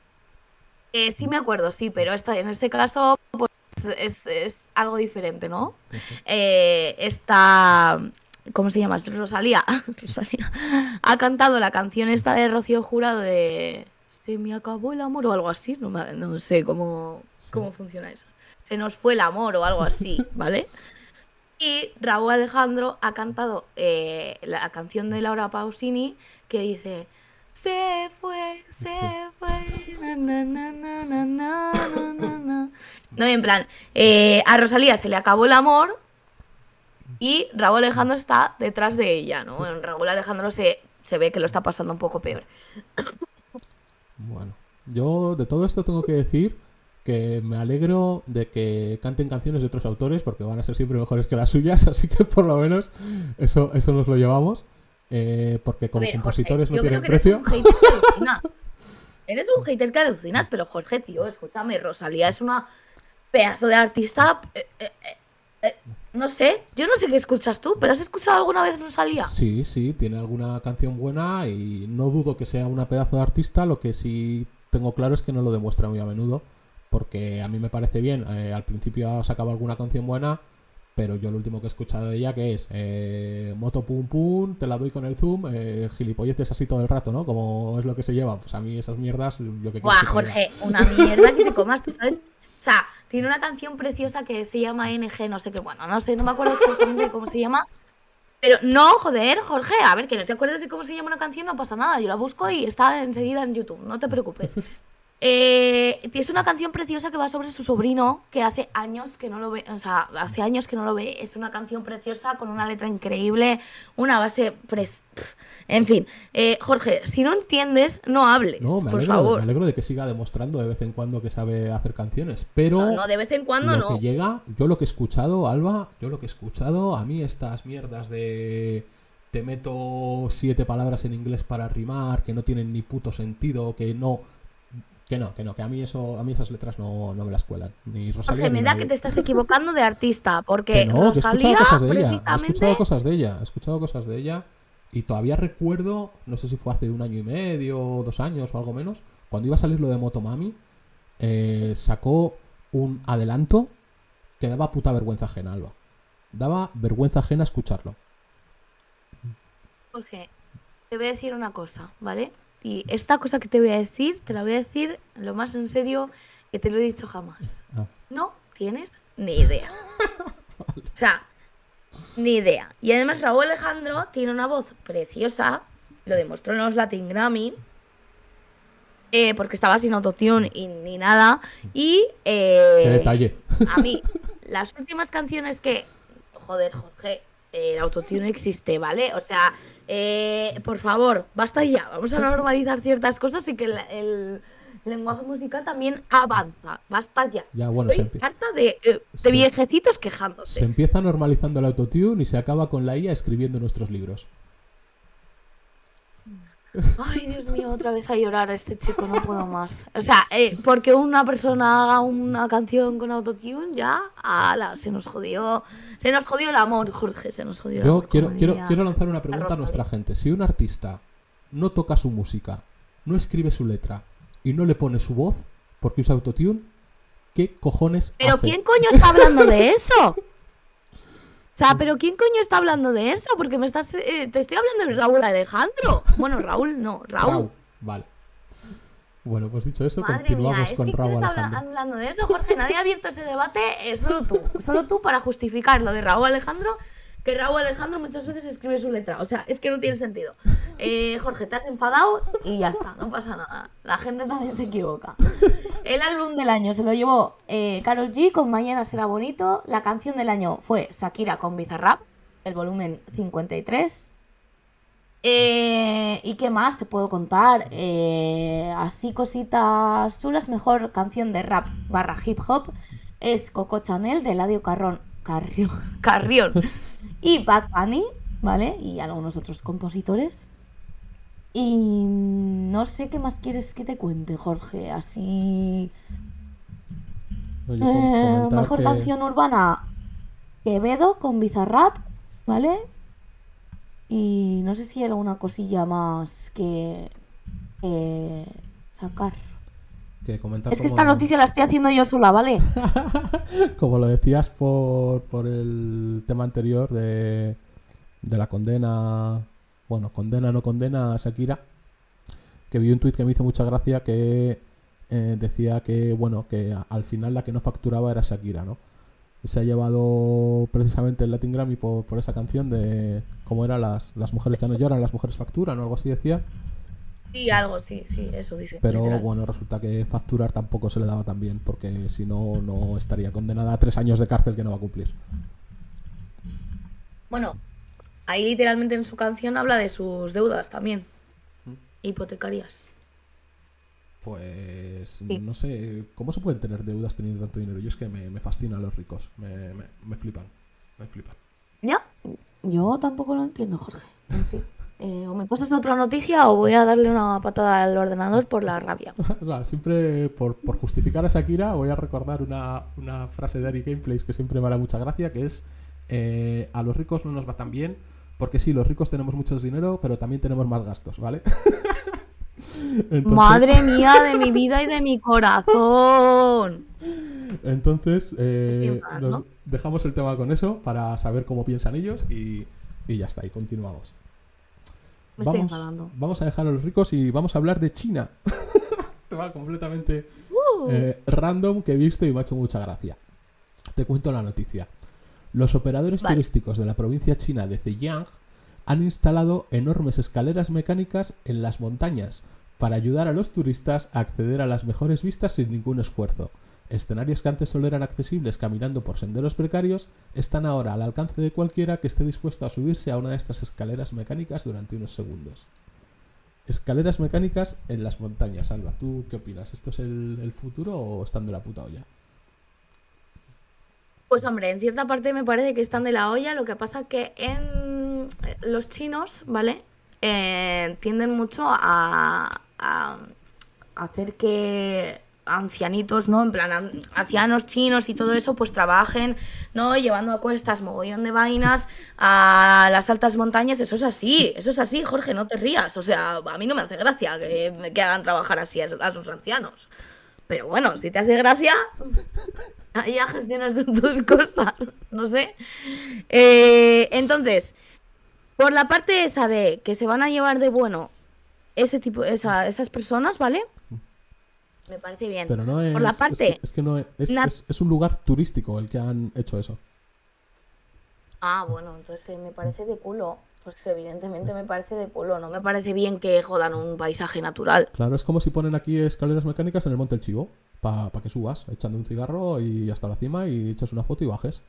Sí me acuerdo, sí, pero en este caso pues es algo diferente, ¿no? Esta... ¿Cómo se llama? Rosalía. Rosalía ha cantado la canción esta de Rocío Jurado de Se me acabó el amor o algo así. No sé cómo Sí. funciona eso. Se nos fue el amor o algo así, ¿vale? Y Raúl Alejandro ha cantado la canción de Laura Pausini que dice se fue, Sí. na, na, na, na, na, na, na, na. No, y en plan, a Rosalía se le acabó el amor y Raúl Alejandro está detrás de ella, ¿no? En Raúl Alejandro se ve que lo está pasando un poco peor. Bueno, yo de todo esto tengo que decir que me alegro de que canten canciones de otros autores porque van a ser siempre mejores que las suyas, así que por lo menos eso nos lo llevamos. Porque como Jorge, compositores no yo creo tienen que eres precio. un hater que alucinas. Eres un hater que alucinas, pero Jorge, tío, escúchame, Rosalía es una pedazo de artista. No sé, yo no sé qué escuchas tú, pero ¿has escuchado alguna vez Rosalía? Sí, sí, tiene alguna canción buena y no dudo que sea una pedazo de artista. Lo que sí tengo claro es que no lo demuestra muy a menudo, porque a mí me parece bien. Al principio ha sacado alguna canción buena, pero yo lo último que he escuchado de ella que es moto pum pum, te la doy con el zoom, gilipolleces así todo el rato, ¿no? Como es lo que se lleva. Pues a mí esas mierdas, yo que quiero Buah, que te diga. Jorge, una mierda que te comas, tú sabes. O sea, tiene una canción preciosa que se llama NG, no sé qué, bueno, no sé, no me acuerdo exactamente cómo se llama. Pero no, joder, Jorge, a ver, que no te acuerdes de cómo se llama una canción, no pasa nada. Yo la busco y está enseguida en YouTube, no te preocupes. Es una canción preciosa que va sobre su sobrino, que hace años que no lo ve, o sea, hace años que no lo ve. Es una canción preciosa con una letra increíble, una base... En fin, Jorge, si no entiendes, no hables, No, por favor. me alegro de que siga demostrando de vez en cuando que sabe hacer canciones, pero No, de vez en cuando lo que no. llega, yo lo que he escuchado, Alba, a mí estas mierdas de te meto 7 palabras en inglés para rimar, que no tienen ni puto sentido, que a mí esas letras no me las cuelan, ni Rosalía Jorge, ni me da nadie. que te estás equivocando de artista, porque Que no, que he escuchado Rosalía, cosas de ella, he precisamente... escuchado cosas de ella y todavía recuerdo, no sé si fue hace 1 año y medio, 2 años o algo menos, cuando iba a salir lo de Motomami, sacó un adelanto que daba puta vergüenza ajena, Alba. Daba vergüenza ajena escucharlo. Jorge, te voy a decir una cosa, ¿vale? Y esta cosa que te voy a decir, te la voy a decir lo más en serio que te lo he dicho jamás. No tienes ni idea. O sea, ni idea. Y además Raúl Alejandro tiene una voz preciosa, lo demostró en los Latin Grammy, porque estaba sin autotune y ni nada. Y qué detalle. a mí, las últimas canciones que... Joder, Jorge, el autotune existe, ¿vale? O sea, por favor, basta ya. Vamos a normalizar ciertas cosas y que el lenguaje musical también avanza. Basta ya. Ya, bueno, estoy harta de viejecitos quejándose. Se empieza normalizando el autotune y se acaba con la IA escribiendo nuestros libros. Ay, Dios mío, otra vez a llorar a este chico, no puedo más. O sea, porque una persona haga una canción con autotune, ya, ala, se nos jodió el amor, Jorge, se nos jodió el amor. Quiero lanzar una pregunta a nuestra gente. Si un artista no toca su música, no escribe su letra y no le pone su voz porque usa autotune, ¿qué cojones ¿Pero hace? quién coño está hablando de eso? O sea, ¿pero quién coño está hablando de eso? Porque te estoy hablando de Raúl Alejandro. Bueno, Raúl no, Raúl. Vale. Bueno, pues dicho eso, Madre continuamos mía, con es que Raúl ¿quién Alejandro. está hablando de eso, Jorge? Nadie ha abierto ese debate, solo tú para justificar lo de Raúl Alejandro, que Raúl Alejandro muchas veces escribe su letra. O sea, es que no tiene sentido. Jorge, te has enfadado y ya está, no pasa nada. La gente también se equivoca. El álbum del año se lo llevó Karol G con Mañana será bonito. La canción del año fue Shakira con Bizarrap, el volumen 53. ¿Y qué más te puedo contar? Así cositas chulas. Mejor canción de rap / hip hop es Coco Chanel de Eladio Carrión y Bad Bunny, ¿vale? Y algunos otros compositores. Y no sé qué más quieres que te cuente, Jorge. Así... Oye, mejor canción urbana, Quevedo con Bizarrap, ¿vale? Y no sé si hay alguna cosilla más que sacar. comentar es que esta noticia la estoy haciendo yo sola, ¿vale? Como lo decías por el tema anterior de la condena, bueno, condena no condena a Shakira, que vi un tuit que me hizo mucha gracia que decía que, bueno, que al final la que no facturaba era Shakira, ¿no? Y se ha llevado precisamente el Latin Grammy por esa canción de cómo era las mujeres ya no lloran, las mujeres facturan o algo así decía. Sí, algo, sí, eso dice. Pero literal. bueno, resulta que facturar tampoco se le daba tan bien, porque si no, no estaría condenada a 3 años de cárcel que no va a cumplir. Bueno, ahí literalmente en su canción habla de sus deudas también, hipotecarias. Pues Sí. no sé, ¿cómo se pueden tener deudas teniendo tanto dinero? Yo es que me fascinan los ricos, me flipan, me flipan. ¿Ya? Yo tampoco lo entiendo, Jorge. En fin. O me pasas otra noticia o voy a darle una patada al ordenador por la rabia. O sea, siempre por justificar a Shakira voy a recordar una frase de Ari Gameplays que siempre me hará mucha gracia, que es a los ricos no nos va tan bien, porque sí, los ricos tenemos mucho dinero, pero también tenemos más gastos, ¿vale? Entonces, Madre mía de mi vida y de mi corazón. entonces enfadando. nos dejamos el tema con eso para saber cómo piensan ellos y ya está, y continuamos. Me estoy enfadando. Vamos a dejar a los ricos y vamos a hablar de China. Tema completamente random que he visto y me ha hecho mucha gracia. Te cuento la noticia. Los operadores turísticos de la provincia china de Zhejiang han instalado enormes escaleras mecánicas en las montañas para ayudar a los turistas a acceder a las mejores vistas sin ningún esfuerzo. Escenarios que antes solo eran accesibles caminando por senderos precarios están ahora al alcance de cualquiera que esté dispuesto a subirse a una de estas escaleras mecánicas durante unos segundos. Escaleras mecánicas en las montañas, Alba. ¿Tú qué opinas? ¿Esto es el futuro o están de la puta olla? Pues hombre, en cierta parte me parece que están de la olla. Lo que pasa que en los chinos, ¿vale? Tienden mucho a hacer que ancianitos, ¿no? En plan, ancianos chinos y todo eso, pues trabajen, ¿no? Llevando a cuestas mogollón de vainas a las altas montañas. Eso es así, Jorge, no te rías. O sea, a mí no me hace gracia que hagan trabajar así a sus ancianos. Pero bueno, si te hace gracia, ahí ya gestionas tus cosas, no sé. Entonces, Por la parte esa de que se van a llevar de bueno ese tipo, esas personas, ¿vale? Me parece bien. Pero no es... Por la parte... Es que no es un lugar turístico el que han hecho eso. Ah, bueno, entonces me parece de culo. Pues evidentemente me parece de culo. No me parece bien que jodan un paisaje natural. Claro, es como si ponen aquí escaleras mecánicas en el Monte El Chivo. Para que subas, echando un cigarro y hasta la cima y echas una foto y bajes.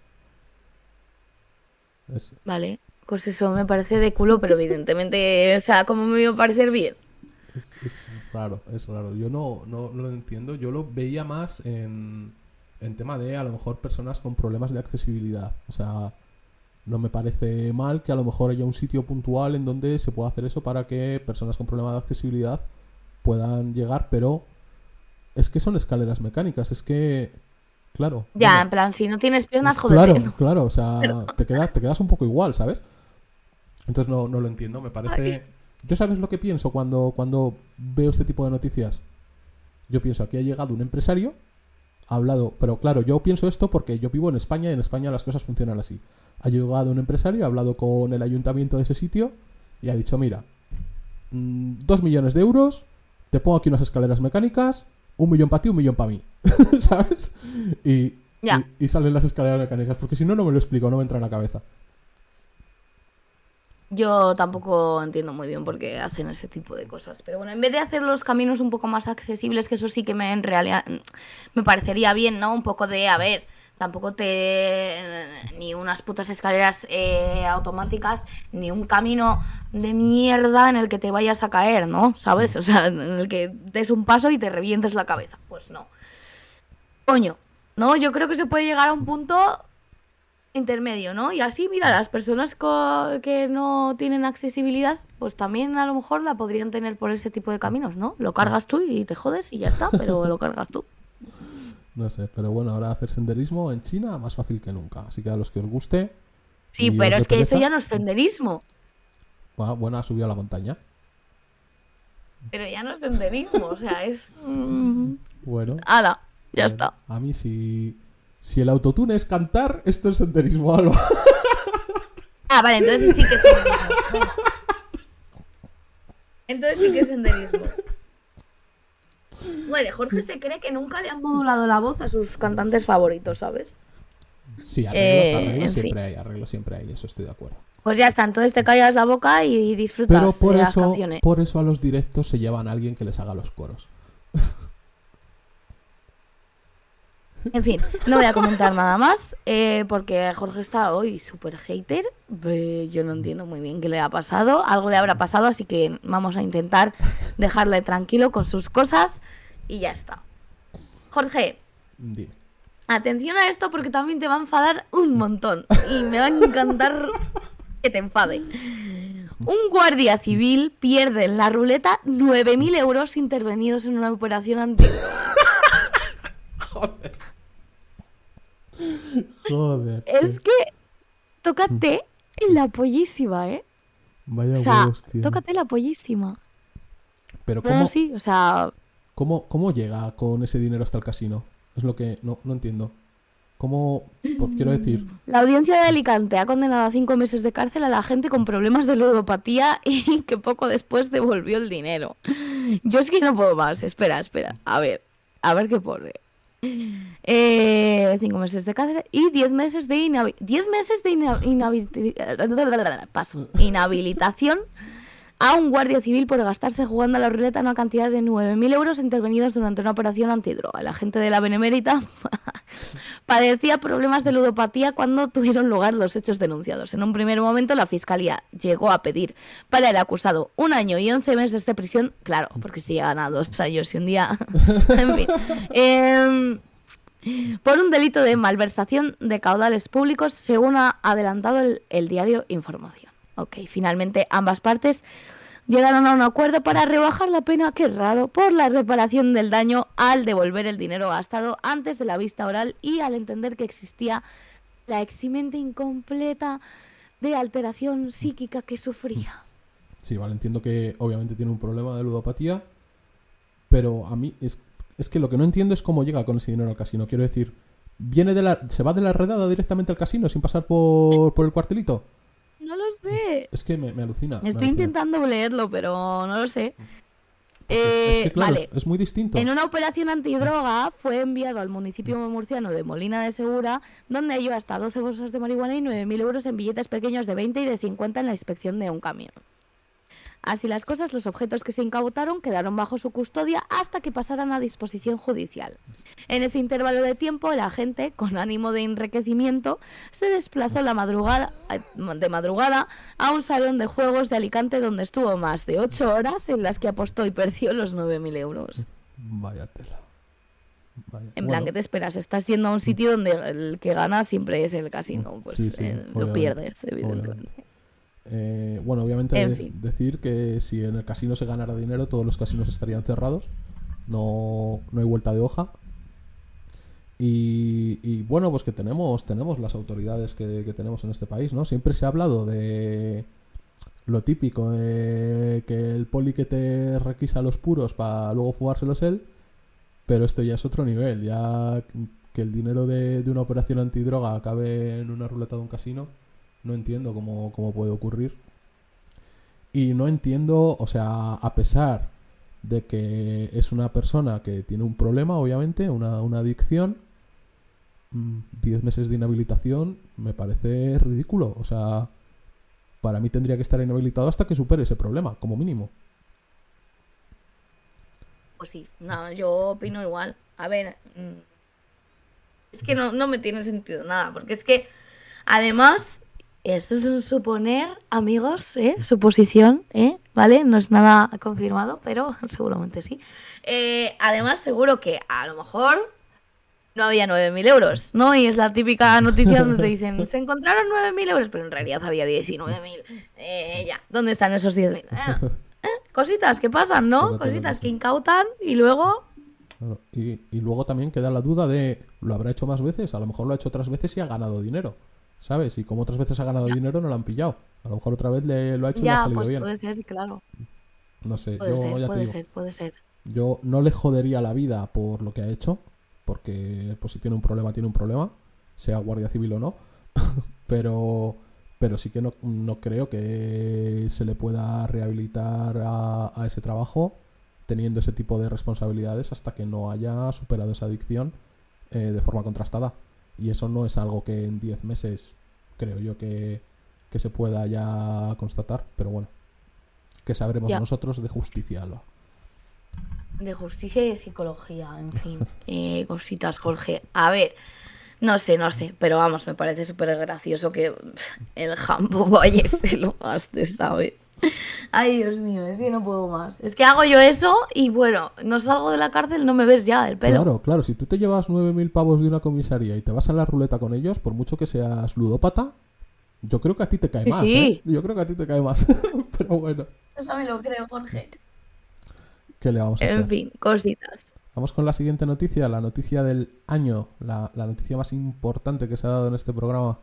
Vale, pues eso me parece de culo, pero evidentemente, o sea, ¿cómo me iba a parecer bien? Es raro, es raro. Yo no lo entiendo. Yo lo veía más en tema de a lo mejor personas con problemas de accesibilidad. O sea, no me parece mal que a lo mejor haya un sitio puntual en donde se pueda hacer eso para que personas con problemas de accesibilidad puedan llegar, pero es que son escaleras mecánicas, es que... Claro. Ya, bueno, en plan, si no tienes piernas, jódete. Claro, o sea, te quedas un poco igual, ¿sabes? Entonces no lo entiendo, me parece... Ay. ¿Yo sabes lo que pienso cuando veo este tipo de noticias? Yo pienso, aquí ha llegado un empresario, ha hablado... Pero claro, yo pienso esto porque yo vivo en España y en España las cosas funcionan así. Ha llegado un empresario, ha hablado con el ayuntamiento de ese sitio y ha dicho, mira, 2 millones de euros, te pongo aquí unas escaleras mecánicas, 1 millón para ti, 1 millón para mí. ¿Sabes? Y salen las escaleras mecánicas, porque si no, no me lo explico, no me entra en la cabeza. Yo tampoco entiendo muy bien por qué hacen ese tipo de cosas. Pero bueno, en vez de hacer los caminos un poco más accesibles, que eso sí que en realidad me parecería bien, ¿no? Un poco de, a ver, tampoco ni unas putas escaleras automáticas, ni un camino de mierda en el que te vayas a caer, ¿no? ¿Sabes? O sea, en el que des un paso y te revientes la cabeza. Pues no. Coño, ¿no? Yo creo que se puede llegar a un punto intermedio, ¿no? Y así, mira, las personas que no tienen accesibilidad, pues también a lo mejor la podrían tener por ese tipo de caminos, ¿no? Lo cargas tú y te jodes y ya está, pero lo cargas tú. No sé, pero bueno, ahora hacer senderismo en China más fácil que nunca. Así que a los que os guste... Sí, pero es que eso ya no es senderismo. Bueno, ha subido a la montaña. Pero ya no es senderismo, o sea, es... Bueno. ¡Hala! Ya está. A mí si el autotune es cantar, esto es senderismo, Alba. Ah, vale, entonces sí que es senderismo. Entonces sí que es senderismo. Bueno, Jorge se cree que nunca le han modulado la voz a sus cantantes favoritos, ¿sabes? Sí, arreglo siempre hay, eso estoy de acuerdo. Pues ya está, entonces te callas la boca y disfrutas de las canciones. Por eso a los directos se llevan a alguien que les haga los coros. En fin, no voy a comentar nada más porque Jorge está hoy súper hater. Yo no entiendo muy bien qué le ha pasado. Algo le habrá pasado, así que vamos a intentar dejarle tranquilo con sus cosas y ya está. Jorge, dime. Atención a esto porque también te va a enfadar un montón y me va a encantar que te enfade. Un guardia civil pierde en la ruleta 9.000 euros intervenidos en una operación antidroga. Joder. Es que tócate en la pollísima, ¿eh? Vaya o sea, huevos, tío. tócate la pollísima. Pero ¿cómo, no, sí, o sea... ¿Cómo llega con ese dinero hasta el casino? Es lo que no entiendo. ¿Cómo? Quiero decir... La audiencia de Alicante ha condenado a 5 meses de cárcel a la gente con problemas de ludopatía y que poco después devolvió el dinero. Yo es que no puedo más. Espera. A ver qué pone. 5 meses de cárcel y 10 meses de inhabilitación a un guardia civil por gastarse jugando a la ruleta una cantidad de 9.000 euros intervenidos durante una operación antidroga. El agente de la Benemérita padecía problemas de ludopatía cuando tuvieron lugar los hechos denunciados. En un primer momento la fiscalía llegó a pedir para el acusado 1 año y 11 meses de prisión, claro, porque si llegan a 2 años y un día, en fin, por un delito de malversación de caudales públicos, según ha adelantado el diario Información. Ok, finalmente ambas partes llegaron a un acuerdo para rebajar la pena, qué raro, por la reparación del daño al devolver el dinero gastado antes de la vista oral y al entender que existía la eximente incompleta de alteración psíquica que sufría. Sí, vale, entiendo que obviamente tiene un problema de ludopatía, pero a mí es que lo que no entiendo es cómo llega con ese dinero al casino. Quiero decir, ¿se va de la redada directamente al casino sin pasar por el cuartelito? No lo sé. Es que me alucina. Estoy intentando leerlo, pero no lo sé. Es que, claro, vale. es muy distinto. En una operación antidroga fue enviado al municipio murciano de Molina de Segura, donde halló hasta 12 bolsas de marihuana y 9.000 euros en billetes pequeños de 20 y de 50 en la inspección de un camión. Así las cosas, los objetos que se incautaron quedaron bajo su custodia hasta que pasaran a disposición judicial. En ese intervalo de tiempo, el agente, con ánimo de enriquecimiento, se desplazó de madrugada a un salón de juegos de Alicante donde estuvo más de 8 horas en las que apostó y perdió los 9.000 euros. Vaya tela. En plan, ¿qué te esperas? Estás yendo a un sitio donde el que gana siempre es el casino. Pues sí, lo pierdes, evidentemente. Obviamente En fin. decir que si en el casino se ganara dinero, todos los casinos estarían cerrados. No hay vuelta de hoja. Y bueno, pues que tenemos las autoridades que tenemos en este país, ¿no? Siempre se ha hablado de lo típico, que el poli que te requisa los puros para luego fugárselos él, pero esto ya es otro nivel. Ya que el dinero de una operación antidroga acabe en una ruleta de un casino, no entiendo cómo puede ocurrir. Y no entiendo, o sea, a pesar de que es una persona que tiene un problema, obviamente, una adicción, 10 meses de inhabilitación me parece ridículo. O sea, para mí tendría que estar inhabilitado hasta que supere ese problema, como mínimo. Pues sí, no, yo opino igual. A ver, es que no me tiene sentido nada, porque es que, además, esto es un suponer, amigos, suposición, ¿vale? No es nada confirmado, pero seguramente sí. Además, seguro que a lo mejor no había 9.000 euros, ¿no? Y es la típica noticia donde te dicen, se encontraron 9.000 euros, pero en realidad había 19.000. Ya, ¿dónde están esos 10.000? Cositas que pasan, ¿no? Cositas que incautan y luego... Claro. Y luego también queda la duda de, ¿lo habrá hecho más veces? A lo mejor lo ha hecho otras veces y ha ganado dinero, ¿sabes? Y como otras veces ha ganado dinero, no lo han pillado. A lo mejor otra vez lo ha hecho y le ha salido pues bien. puede ser, claro. No sé, Puede ser. Yo no le jodería la vida por lo que ha hecho, porque pues si tiene un problema, sea guardia civil o no. pero sí que no creo que se le pueda rehabilitar a ese trabajo teniendo ese tipo de responsabilidades hasta que no haya superado esa adicción de forma contrastada. Y eso no es algo que en 10 meses creo yo que se pueda ya constatar. Pero bueno, que sabremos nosotros de justicia, Alba. De justicia y de psicología, en fin. Cositas, Jorge. A ver, no sé, pero vamos, me parece súper gracioso que el Jambo vaya y se lo gaste, ¿sabes? Ay, Dios mío, es que no puedo más. Es que hago yo eso y bueno, no salgo de la cárcel, no me ves ya el pelo. Claro, si tú te llevas 9.000 pavos de una comisaría y te vas a la ruleta con ellos, por mucho que seas ludópata, yo creo que a ti te cae más, sí. Yo creo que a ti te cae más, pero bueno. Yo también lo creo, Jorge. ¿Qué le vamos a hacer? En fin, cositas. Vamos con la siguiente noticia, la noticia del año, la noticia más importante que se ha dado en este programa.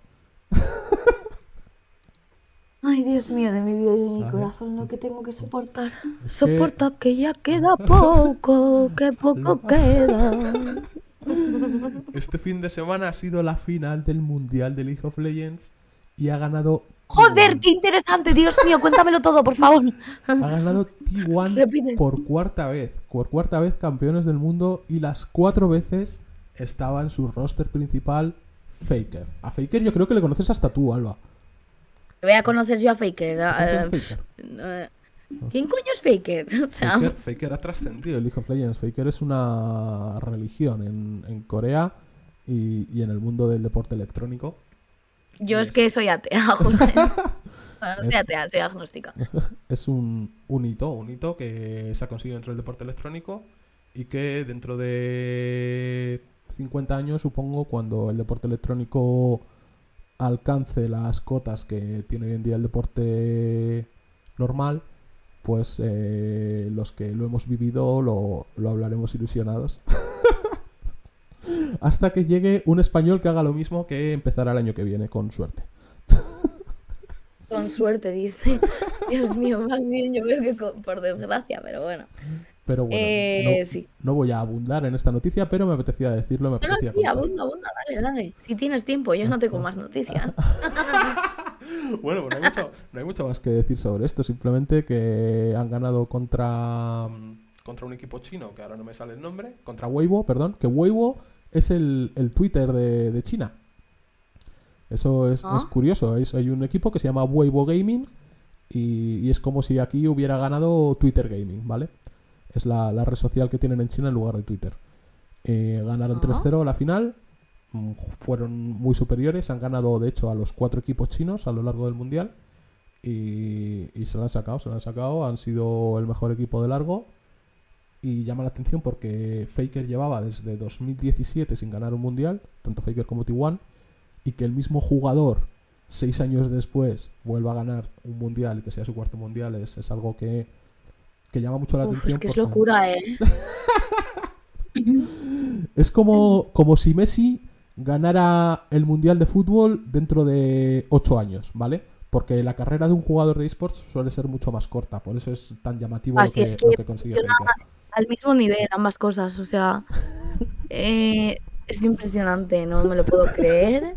Ay, Dios mío, de mi vida y de mi corazón, lo que tengo que soportar. Soporta que ya queda poco, que poco queda. Este fin de semana ha sido la final del Mundial de League of Legends y ha ganado... ¡Joder, qué interesante! Dios mío, cuéntamelo todo, por favor. Ha ganado T1 por cuarta vez. Por cuarta vez campeones del mundo y las 4 veces estaba en su roster principal Faker. A Faker yo creo que le conoces hasta tú, Alba. Voy a conocer yo a Faker. ¿Quién coño es Faker? O sea... Faker ha trascendido el League of Legends. Faker es una religión en Corea y en el mundo del deporte electrónico. Yo es que soy atea, Jorge. Bueno, no soy atea, soy agnóstica. Es un hito que se ha conseguido dentro del deporte electrónico y que dentro de 50 años, supongo, cuando el deporte electrónico alcance las cotas que tiene hoy en día el deporte normal, pues los que lo hemos vivido lo hablaremos ilusionados. Hasta que llegue un español que haga lo mismo, que empezará el año que viene, con suerte. Con suerte, dice. Dios mío, más bien yo veo que por desgracia, pero bueno. Pero bueno, sí. No voy a abundar en esta noticia, pero me apetecía decirlo. Sí, abunda, dale. Si tienes tiempo, yo no tengo más noticias. Bueno, pues no hay mucho más que decir sobre esto. Simplemente que han ganado contra un equipo chino, que ahora no me sale el nombre. Contra Weibo, perdón. Que Weibo es el Twitter de China. Eso es curioso. Hay un equipo que se llama Weibo Gaming y es como si aquí hubiera ganado Twitter Gaming, ¿vale? Es la red social que tienen en China en lugar de Twitter. Ganaron 3-0 la final. Fueron muy superiores. Han ganado, de hecho, a los 4 equipos chinos a lo largo del mundial. Y se lo han sacado. Han sido el mejor equipo de largo. Y llama la atención porque Faker llevaba desde 2017 sin ganar un mundial, tanto Faker como T1, y que el mismo jugador 6 años después vuelva a ganar un mundial y que sea su cuarto mundial es algo que llama mucho la atención. Es que es locura, ¿eh? Es como si Messi ganara el mundial de fútbol dentro de 8 años, ¿vale? Porque la carrera de un jugador de esports suele ser mucho más corta, por eso es tan llamativo lo que consigue Faker. Al mismo nivel, ambas cosas, o sea, es impresionante, no me lo puedo creer.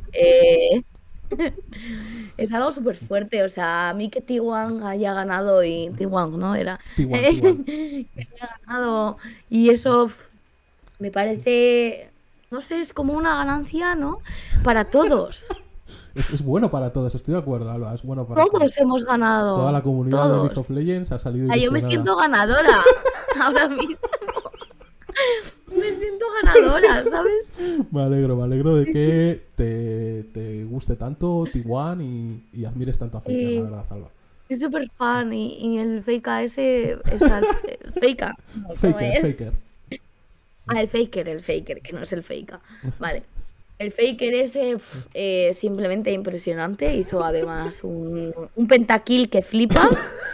Es algo súper fuerte, o sea, a mí que T1 haya ganado y T1, ¿no? Era T1. que haya ganado y eso me parece, no sé, es como una ganancia, ¿no? Para todos. Es bueno para todos, estoy de acuerdo, Alba, es bueno para todos. Hemos ganado. Toda la comunidad de League of Legends ha salido ilusionada. Yo me siento ganadora ahora mismo. Me siento ganadora, ¿sabes? Me alegro de que te guste tanto T1 y admires tanto a Faker, la verdad, Alba. Soy súper fan y el Faker ese... el Faker. Faker. El Faker, que no es el Faker. Vale. El Faker ese simplemente impresionante. Hizo además un pentakill que flipa.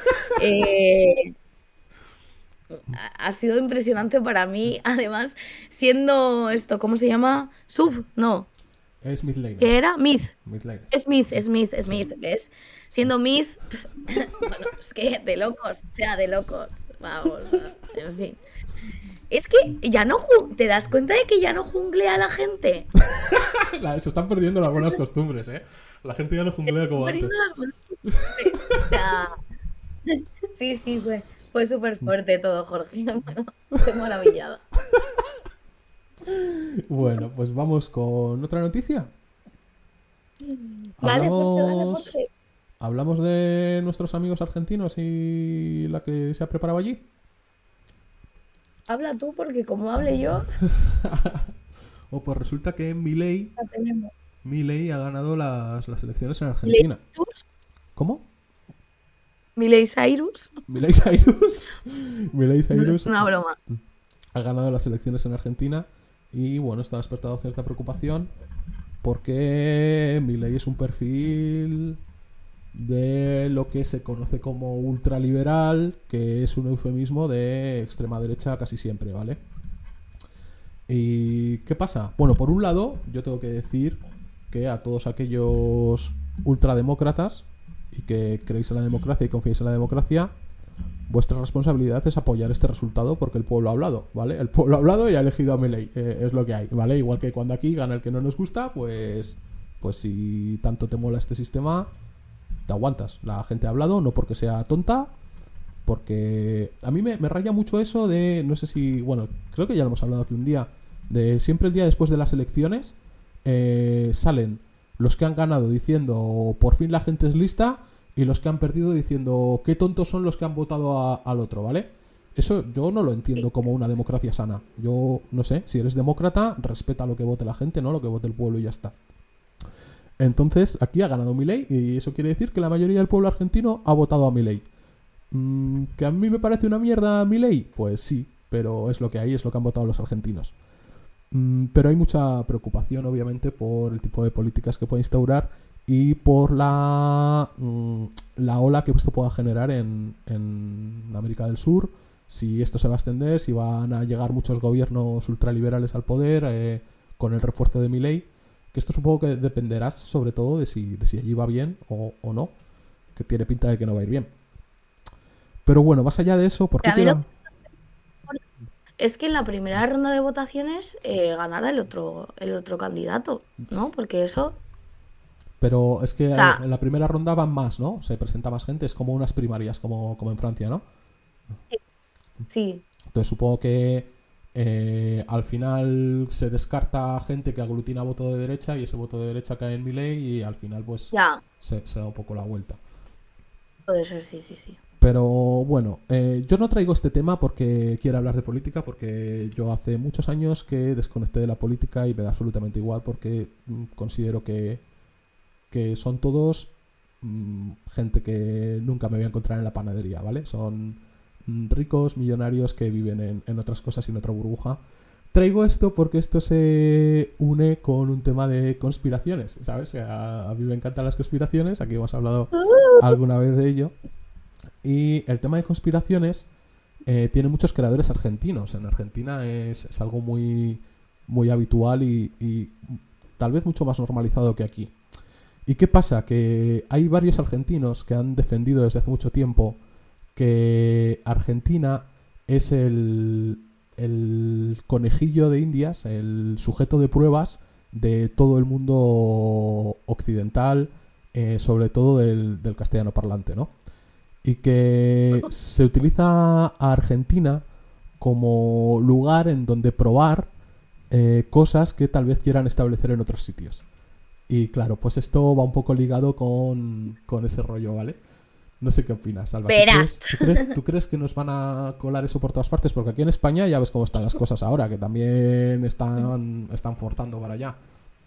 Ha sido impresionante para mí. Además, siendo esto, ¿cómo se llama? Sub, no. Es Midlaner. ¿Qué era? Mid. Midlaner. Smith, ¿ves? Siendo Mid, bueno, es que de locos, o sea, de locos. Vamos, en fin. Es que ya no te das cuenta de que ya no junglea a la gente. Se están perdiendo las buenas costumbres, ¿eh? La gente ya no junglea como antes. O sea, sí, fue súper fuerte todo, Jorge. Estoy maravillada. Bueno, pues vamos con otra noticia. Vale, Hablamos de nuestros amigos argentinos y la que se ha preparado allí. Habla tú, porque como hable yo... Pues resulta que Milei ha ganado las elecciones en Argentina. ¿Cómo? Milei Cyrus. No es una broma. Ha ganado las elecciones en Argentina y bueno, está despertado cierta preocupación porque Milei es un perfil de lo que se conoce como ultraliberal, que es un eufemismo de extrema derecha casi siempre, ¿vale? ¿Y qué pasa? Bueno, por un lado, yo tengo que decir que a todos aquellos ultrademócratas y que creéis en la democracia y confiáis en la democracia, vuestra responsabilidad es apoyar este resultado porque el pueblo ha hablado, ¿vale? El pueblo ha hablado y ha elegido a Milei, es lo que hay, ¿vale? Igual que cuando aquí gana el que no nos gusta, pues si tanto te mola este sistema, te aguantas. La gente ha hablado, no porque sea tonta, porque a mí me raya mucho eso de, no sé si, bueno, creo que ya lo hemos hablado aquí un día, de siempre el día después de las elecciones salen los que han ganado diciendo por fin la gente es lista y los que han perdido diciendo qué tontos son los que han votado al otro, ¿vale? Eso yo no lo entiendo como una democracia sana. Yo no sé, si eres demócrata, respeta lo que vote la gente, no lo que vote el pueblo y ya está. Entonces, aquí ha ganado Milei y eso quiere decir que la mayoría del pueblo argentino ha votado a Milei. ¿Que a mí me parece una mierda Milei? Pues sí, pero es lo que hay, es lo que han votado los argentinos. Pero hay mucha preocupación, obviamente, por el tipo de políticas que puede instaurar y por la ola que esto pueda generar en América del Sur, si esto se va a extender, si van a llegar muchos gobiernos ultraliberales al poder con el refuerzo de Milei, que esto supongo que dependerá sobre todo de si allí va bien o no, que tiene pinta de que no va a ir bien. Pero bueno, más allá de eso, ¿por qué es que en la primera ronda de votaciones ganara el otro candidato, ¿no? Porque eso... Pero es que O sea, en la primera ronda van más, ¿no? Se presenta más gente, es como unas primarias, como en Francia, ¿no? sí, Entonces supongo que al final se descarta gente que aglutina voto de derecha y ese voto de derecha cae en Milei y al final pues ya, se da un poco la vuelta. puede ser, sí, sí, sí. Pero bueno, yo no traigo este tema porque quiero hablar de política, porque yo hace muchos años que desconecté de la política y me da absolutamente igual porque considero que son todos gente que nunca me voy a encontrar en la panadería, ¿vale? Son ricos, millonarios que viven en otras cosas y en otra burbuja. Traigo esto porque esto se une con un tema de conspiraciones, ¿sabes? A mí me encantan las conspiraciones, aquí hemos hablado alguna vez de ello. Y el tema de conspiraciones tiene muchos creadores argentinos. En Argentina es algo muy, muy habitual y tal vez mucho más normalizado que aquí. ¿Y qué pasa? Que hay varios argentinos que han defendido desde hace mucho tiempo que Argentina es el conejillo de Indias, el sujeto de pruebas de todo el mundo occidental, sobre todo del castellano parlante, ¿no? Y que se utiliza a Argentina como lugar en donde probar cosas que tal vez quieran establecer en otros sitios. Y claro, pues esto va un poco ligado con ese rollo, ¿vale? No sé qué opinas, Alba. Verás. ¿Tú crees que nos van a colar eso por todas partes? Porque aquí en España ya ves cómo están las cosas ahora, que también están forzando para allá.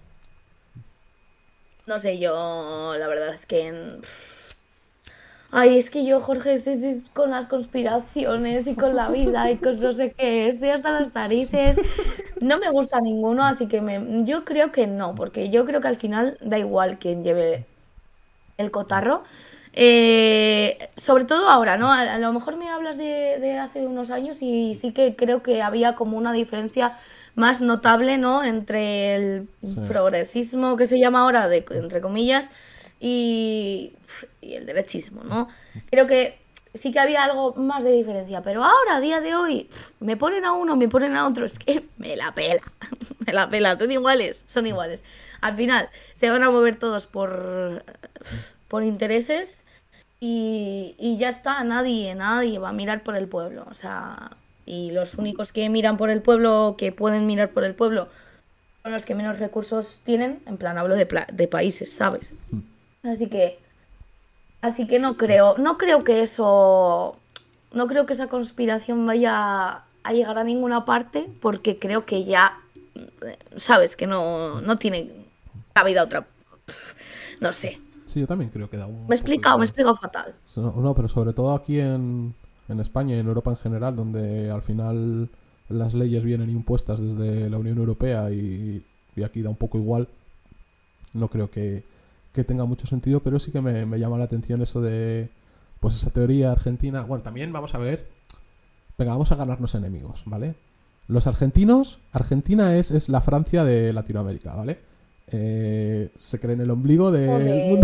No sé, yo la verdad es que... Ay, es que yo, Jorge, estoy con las conspiraciones y con la vida y con no sé qué, estoy hasta las narices. No me gusta ninguno, así que yo creo que no, porque yo creo que al final da igual quién lleve el cotarro. Sobre todo ahora, ¿no? A lo mejor me hablas de hace unos años y sí que creo que había como una diferencia más notable, ¿no? Entre el Sí. progresismo que se llama ahora, entre comillas, y el derechismo, ¿no? Creo que sí que había algo más de diferencia, pero ahora, a día de hoy, me ponen a uno, me ponen a otro, es que me la pela, me la pela, son iguales, son iguales. Al final, se van a mover todos por intereses y ya está, nadie va a mirar por el pueblo. O sea, y los únicos que miran por el pueblo, que pueden mirar por el pueblo, son los que menos recursos tienen. En plan, hablo de países, ¿sabes? Así que, así que no creo que eso, no creo que esa conspiración vaya a llegar a ninguna parte, porque creo que ya, sabes, que no tiene cabida otra. No sé. Sí, yo también creo que da Me un he poco explicado, me he igual. explicado fatal. No, pero sobre todo aquí en España y en Europa en general, donde al final las leyes vienen impuestas desde la Unión Europea y aquí da un poco igual. No creo que tenga mucho sentido, pero sí que me llama la atención eso de, pues esa teoría argentina. Bueno, también vamos a ver, venga, vamos a ganarnos enemigos, ¿vale? Los argentinos, Argentina es la Francia de Latinoamérica, ¿vale? Se creen el ombligo del Joder, mundo.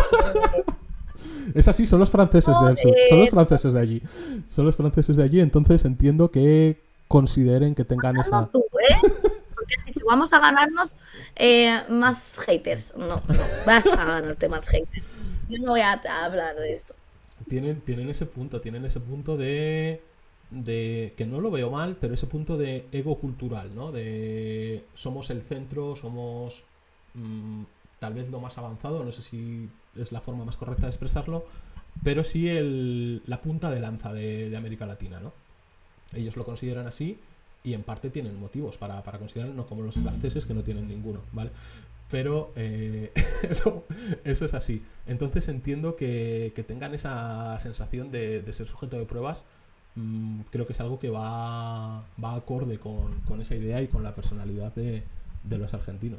Es así, son los franceses del sur, son los joder. franceses de allí. Son los franceses de allí, entonces entiendo que consideren que tengan Ganando esa... tú, ¿eh? Porque has dicho, vamos a ganarnos más haters. No, no, vas a ganarte más haters. Yo no voy a hablar de esto. Tienen ese punto de que no lo veo mal, pero ese punto de ego cultural, ¿no? De somos el centro, somos mm, tal vez lo más avanzado, no sé si es la forma más correcta de expresarlo, pero sí la punta de lanza de América Latina, ¿no? Ellos lo consideran así y en parte tienen motivos para considerarlo, no como los franceses que no tienen ninguno, ¿vale? Pero eso, eso es así. Entonces entiendo que tengan esa sensación de ser sujeto de pruebas. Creo que es algo que va acorde con esa idea y con la personalidad de los argentinos.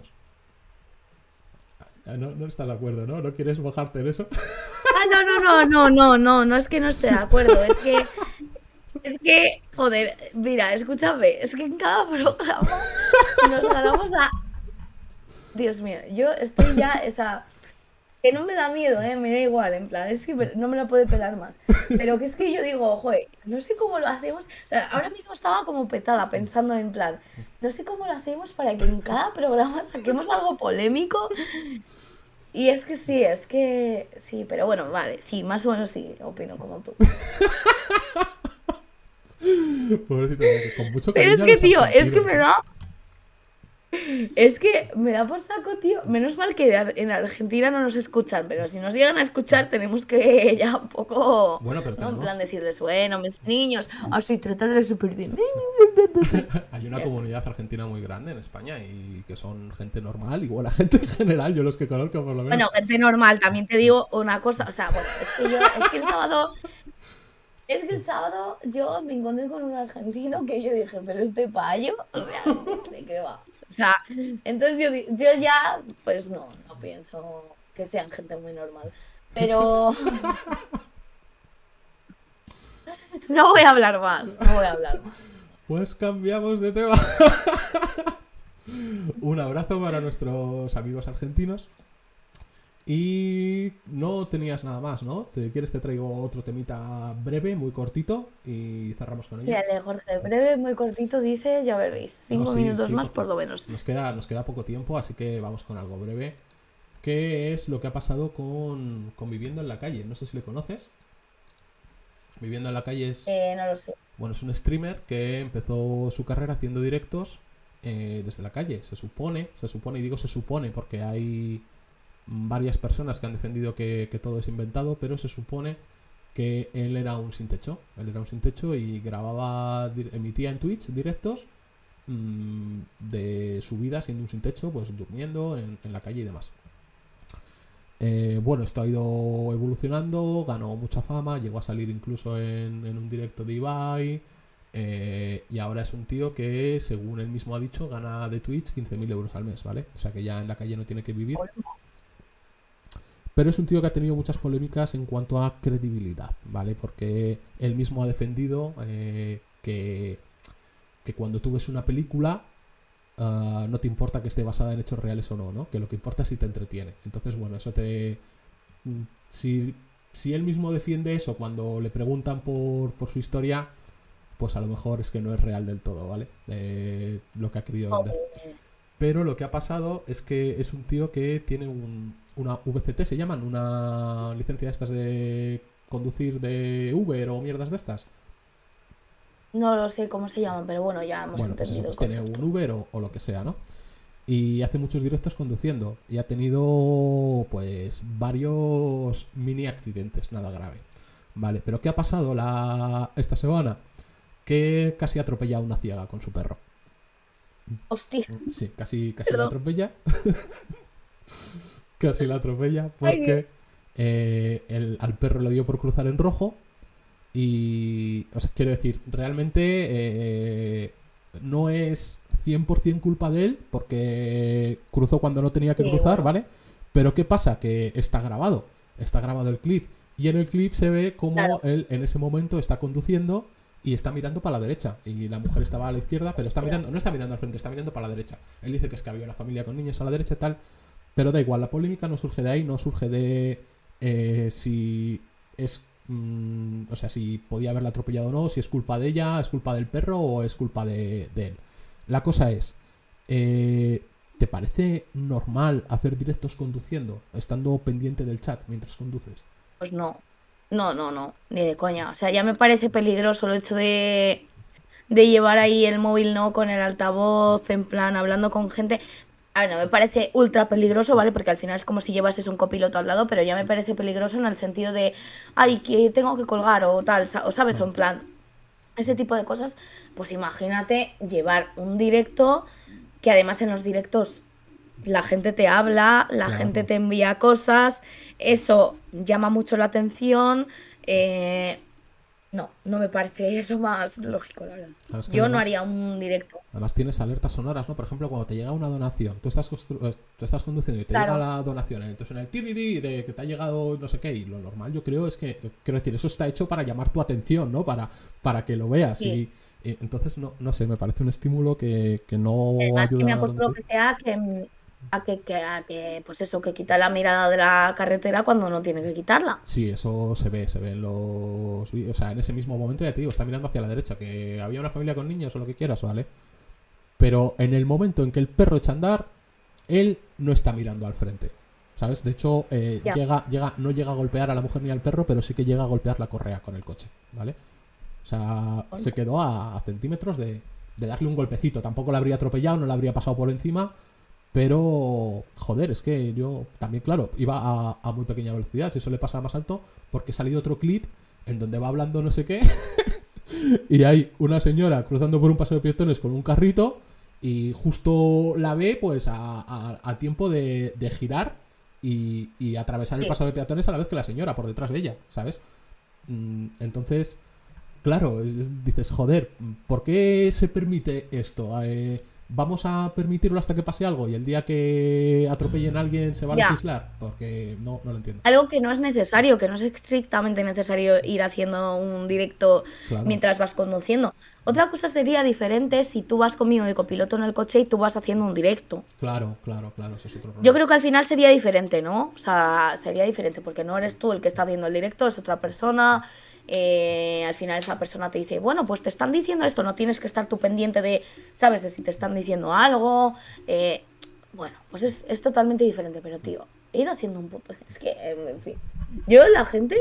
No estás de acuerdo, ¿no? ¿No quieres bajarte en eso? Ah, no es que no esté de acuerdo, es que, joder, mira, escúchame, es que en cada programa nos ganamos a... Dios mío, yo estoy ya, esa... Que no me da miedo, me da igual, en plan, es que no me la puede pelar más. Pero que es que yo digo, joder, no sé cómo lo hacemos. O sea, ahora mismo estaba como petada pensando en plan, no sé cómo lo hacemos para que en cada programa saquemos algo polémico. Y es que sí, pero bueno, vale, sí, más o menos sí, opino como tú. Pobrecito, con mucho Pero es cariño a que, los tío, es que argentinos, me ¿eh? da. Es que me da por saco, tío. Menos mal que en Argentina no nos escuchan, pero si nos llegan a escuchar tenemos que ya un poco, Bueno, pero ¿no? En plan tenemos... decirles, bueno, mis niños, así, tratarles súper bien. Hay una Ya está. comunidad argentina muy grande en España y que son gente normal, igual a gente en general, yo los que conozco por lo menos. Bueno, gente normal, también te digo una cosa, o sea, bueno, es que el sábado yo me encontré con un argentino que yo dije, pero este payo, o sea, ¿de qué va? O sea, entonces yo ya, pues no pienso que sean gente muy normal. Pero no voy a hablar más, no voy a hablar más. Pues cambiamos de tema. Un abrazo para nuestros amigos argentinos. Y no tenías nada más, ¿no? Si quieres te traigo otro temita breve, muy cortito, y cerramos con ello. Fíjate, Jorge, breve, muy cortito, dice, ya veréis, No, cinco sí, minutos sí, más porque por lo menos. nos queda poco tiempo, así que vamos con algo breve. ¿Qué es lo que ha pasado con Viviendo en la Calle? No sé si le conoces. Viviendo en la Calle es, No lo sé. bueno, es un streamer que empezó su carrera haciendo directos desde la calle. Se supone, y digo se supone porque hay varias personas que han defendido que todo es inventado, pero se supone que él era un sin techo. Él era un sin techo y emitía en Twitch directos de su vida siendo un sin techo, pues durmiendo en la calle y demás. Bueno, esto ha ido evolucionando, ganó mucha fama, llegó a salir incluso en un directo de Ibai. Y ahora es un tío que, según él mismo ha dicho, gana de Twitch 15.000 euros al mes, ¿vale? O sea que ya en la calle no tiene que vivir. Pero es un tío que ha tenido muchas polémicas en cuanto a credibilidad, ¿vale? Porque él mismo ha defendido que cuando tú ves una película no te importa que esté basada en hechos reales o no, ¿no? Que lo que importa es si te entretiene. Entonces, bueno, eso te... Si él mismo defiende eso cuando le preguntan por su historia, pues a lo mejor es que no es real del todo, ¿vale? Lo que ha querido vender. Joder. Pero lo que ha pasado es que es un tío que tiene una VCT, se llaman, una licencia de estas de conducir de Uber o mierdas de estas. No lo sé cómo se llaman, pero bueno, ya hemos Bueno, pues eso, entendido pues el tiene un concepto. Uber o lo que sea, ¿no? Y hace muchos directos conduciendo. Y ha tenido, pues, varios mini accidentes, nada grave. Vale, pero ¿qué ha pasado esta semana? Que casi atropella a una ciega con su perro. Hostia, Sí, casi la perdón. atropella. Casi la atropella Ay, Dios. porque al perro le dio por cruzar en rojo. Y, o sea, quiero decir, realmente no es 100% culpa de él porque cruzó cuando no tenía que Sí, cruzar, bueno, ¿vale? Pero ¿qué pasa? Que está grabado el clip. Y en el clip se ve como claro. él en ese momento está conduciendo y está mirando para la derecha. Y la mujer estaba a la izquierda, pero Hostia. no está mirando al frente, está mirando para la derecha. Él dice que es que había una familia con niños a la derecha y tal. Pero da igual, la polémica no surge de ahí, no surge de si es... o sea, si podía haberla atropellado o no, si es culpa de ella, es culpa del perro o es culpa de él. La cosa es, ¿te parece normal hacer directos conduciendo, estando pendiente del chat mientras conduces? Pues no. No, ni de coña. O sea, ya me parece peligroso el hecho de llevar ahí el móvil, ¿no? Con el altavoz, en plan, hablando con gente. A ver, no me parece ultra peligroso, ¿vale? Porque al final es como si llevases un copiloto al lado, pero ya me parece peligroso en el sentido de, ay, que tengo que colgar o tal, o sabes, o en plan, ese tipo de cosas. Pues imagínate llevar un directo, que además en los directos la gente te habla, la gente Claro. te envía cosas, eso llama mucho la atención. eh, no me parece eso más lógico, la verdad. Sabes que Yo no además, haría un directo. además tienes alertas sonoras, ¿no? Por ejemplo, cuando te llega una donación, tú estás conduciendo y te llega Claro, la donación, entonces en el tiriri de que te ha llegado no sé qué, y lo normal yo creo es que, quiero decir, eso está hecho para llamar tu atención, ¿no? Para que lo veas sí. y entonces no sé, me parece un estímulo que no Además que me ayuda a apuesto lo conducir. que sea pues eso, que quita la mirada de la carretera cuando no tiene que quitarla. Sí, eso se ve en los vídeos. O sea, en ese mismo momento ya te digo, está mirando hacia la derecha, que había una familia con niños o lo que quieras, ¿vale? Pero en el momento en que el perro echa a andar, él no está mirando al frente. ¿sabes? De hecho, Ya. no llega a golpear a la mujer ni al perro, pero sí que llega a golpear la correa con el coche, ¿vale? O sea, se quedó a centímetros de darle un golpecito. Tampoco la habría atropellado, no la habría pasado por encima. Pero, joder, es que yo también, claro, iba a muy pequeña velocidad. Si eso le pasa más alto, porque ha salido otro clip en donde va hablando no sé qué. Y hay una señora cruzando por un paseo de peatones con un carrito. Y justo la ve, pues, a tiempo de girar y atravesar el Sí. paseo de peatones a la vez que la señora por detrás de ella, ¿sabes? Entonces, claro, dices, joder, ¿por qué se permite esto? ¿Vamos a permitirlo hasta que pase algo y el día que atropellen a alguien se va a Ya. legislar? Porque no lo entiendo. Algo que no es necesario, que no es estrictamente necesario ir haciendo un directo Claro, mientras vas conduciendo. Otra cosa sería diferente si tú vas conmigo de copiloto en el coche y tú vas haciendo un directo. claro, ese es otro Yo rollo. creo que al final sería diferente, ¿no? O sea, sería diferente porque no eres tú el que está haciendo el directo, es otra persona. Al final esa persona te dice, bueno, pues te están diciendo esto, no tienes que estar tú pendiente de, ¿sabes? De si te están diciendo algo. Bueno, pues es totalmente diferente, pero tío, ir haciendo un puto... Es que, en fin. Yo, la gente,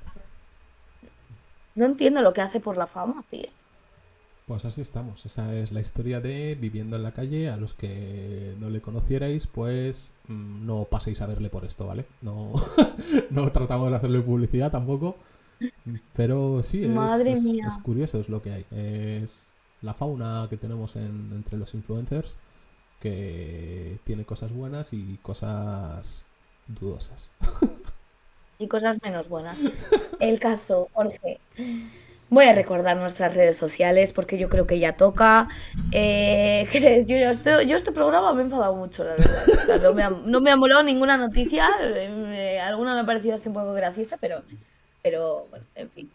no entiendo lo que hace por la fama, tío. Pues así estamos. Esa es la historia de Viviendo en la calle. A los que no le conocierais, pues no paséis a verle por esto, ¿vale? No, no tratamos de hacerle publicidad tampoco. Pero sí, Madre es mía. curioso, es lo que hay. Es la fauna que tenemos entre los influencers, que tiene cosas buenas y cosas dudosas. Y cosas menos buenas. El caso, Jorge. Voy a recordar nuestras redes sociales porque yo creo que ya toca. Yo este programa me he enfadado mucho, la verdad. O sea, no me ha molado ninguna noticia. Alguna me ha parecido así un poco graciosa, pero bueno, en fin.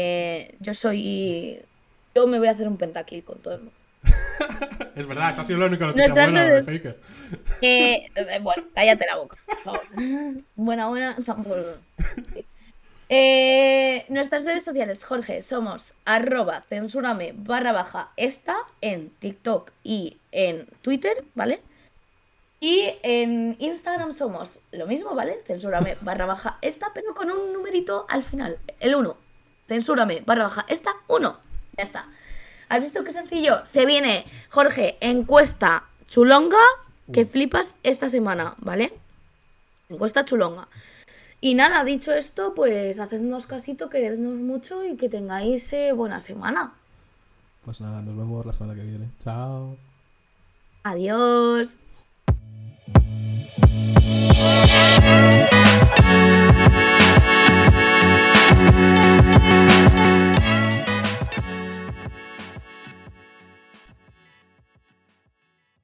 Yo me voy a hacer un pentakill con todo el mundo. Es verdad, esa ha sido la única noticia Nuestras buena, lo de redes. Faker. Bueno, cállate la boca, por favor. Buena, tampoco. Sí. Nuestras redes sociales, Jorge, somos @censúrame _ esta en TikTok y en Twitter, ¿vale? Y en Instagram somos lo mismo, ¿vale? Censúrame _ esta, pero con un numerito al final, el 1. Censúrame _ esta, 1. Ya está. ¿Has visto qué sencillo? Se viene, Jorge, encuesta chulonga que flipas esta semana, ¿vale? Encuesta chulonga. Y nada, dicho esto, pues hacednos casito, querednos mucho y que tengáis buena semana. Pues nada, nos vemos la semana que viene. Chao. Adiós.